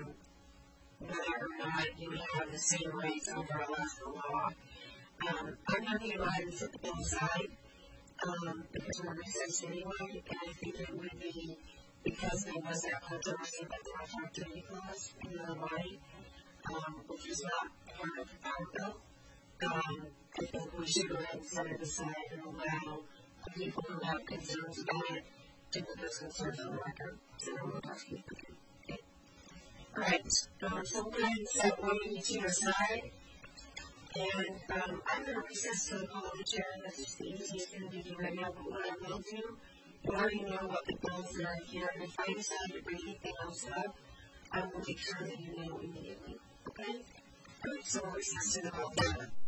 whether or not you would have the same rights under Alaska law. Um, I'm not going to go ahead and set the bill aside um, because we're recessed anyway, and I think it would be because there was that controversy about the retroactivity clause in the body, um, which is not part of our bill. Um, I think we should go ahead and set it aside and allow the people who have concerns about it to put those concerns on the record. Senator Lukowski. Okay. All right. Um, so we're going to set one eighty-two aside. And um, I'm going to recess to the call of the chair. This is the easiest thing to do right now, but what I will do, you already know what the bills are here. And if I decide to bring anything else up, I will make sure that you know immediately. Okay? All right, so we'll recess to the call of the chair.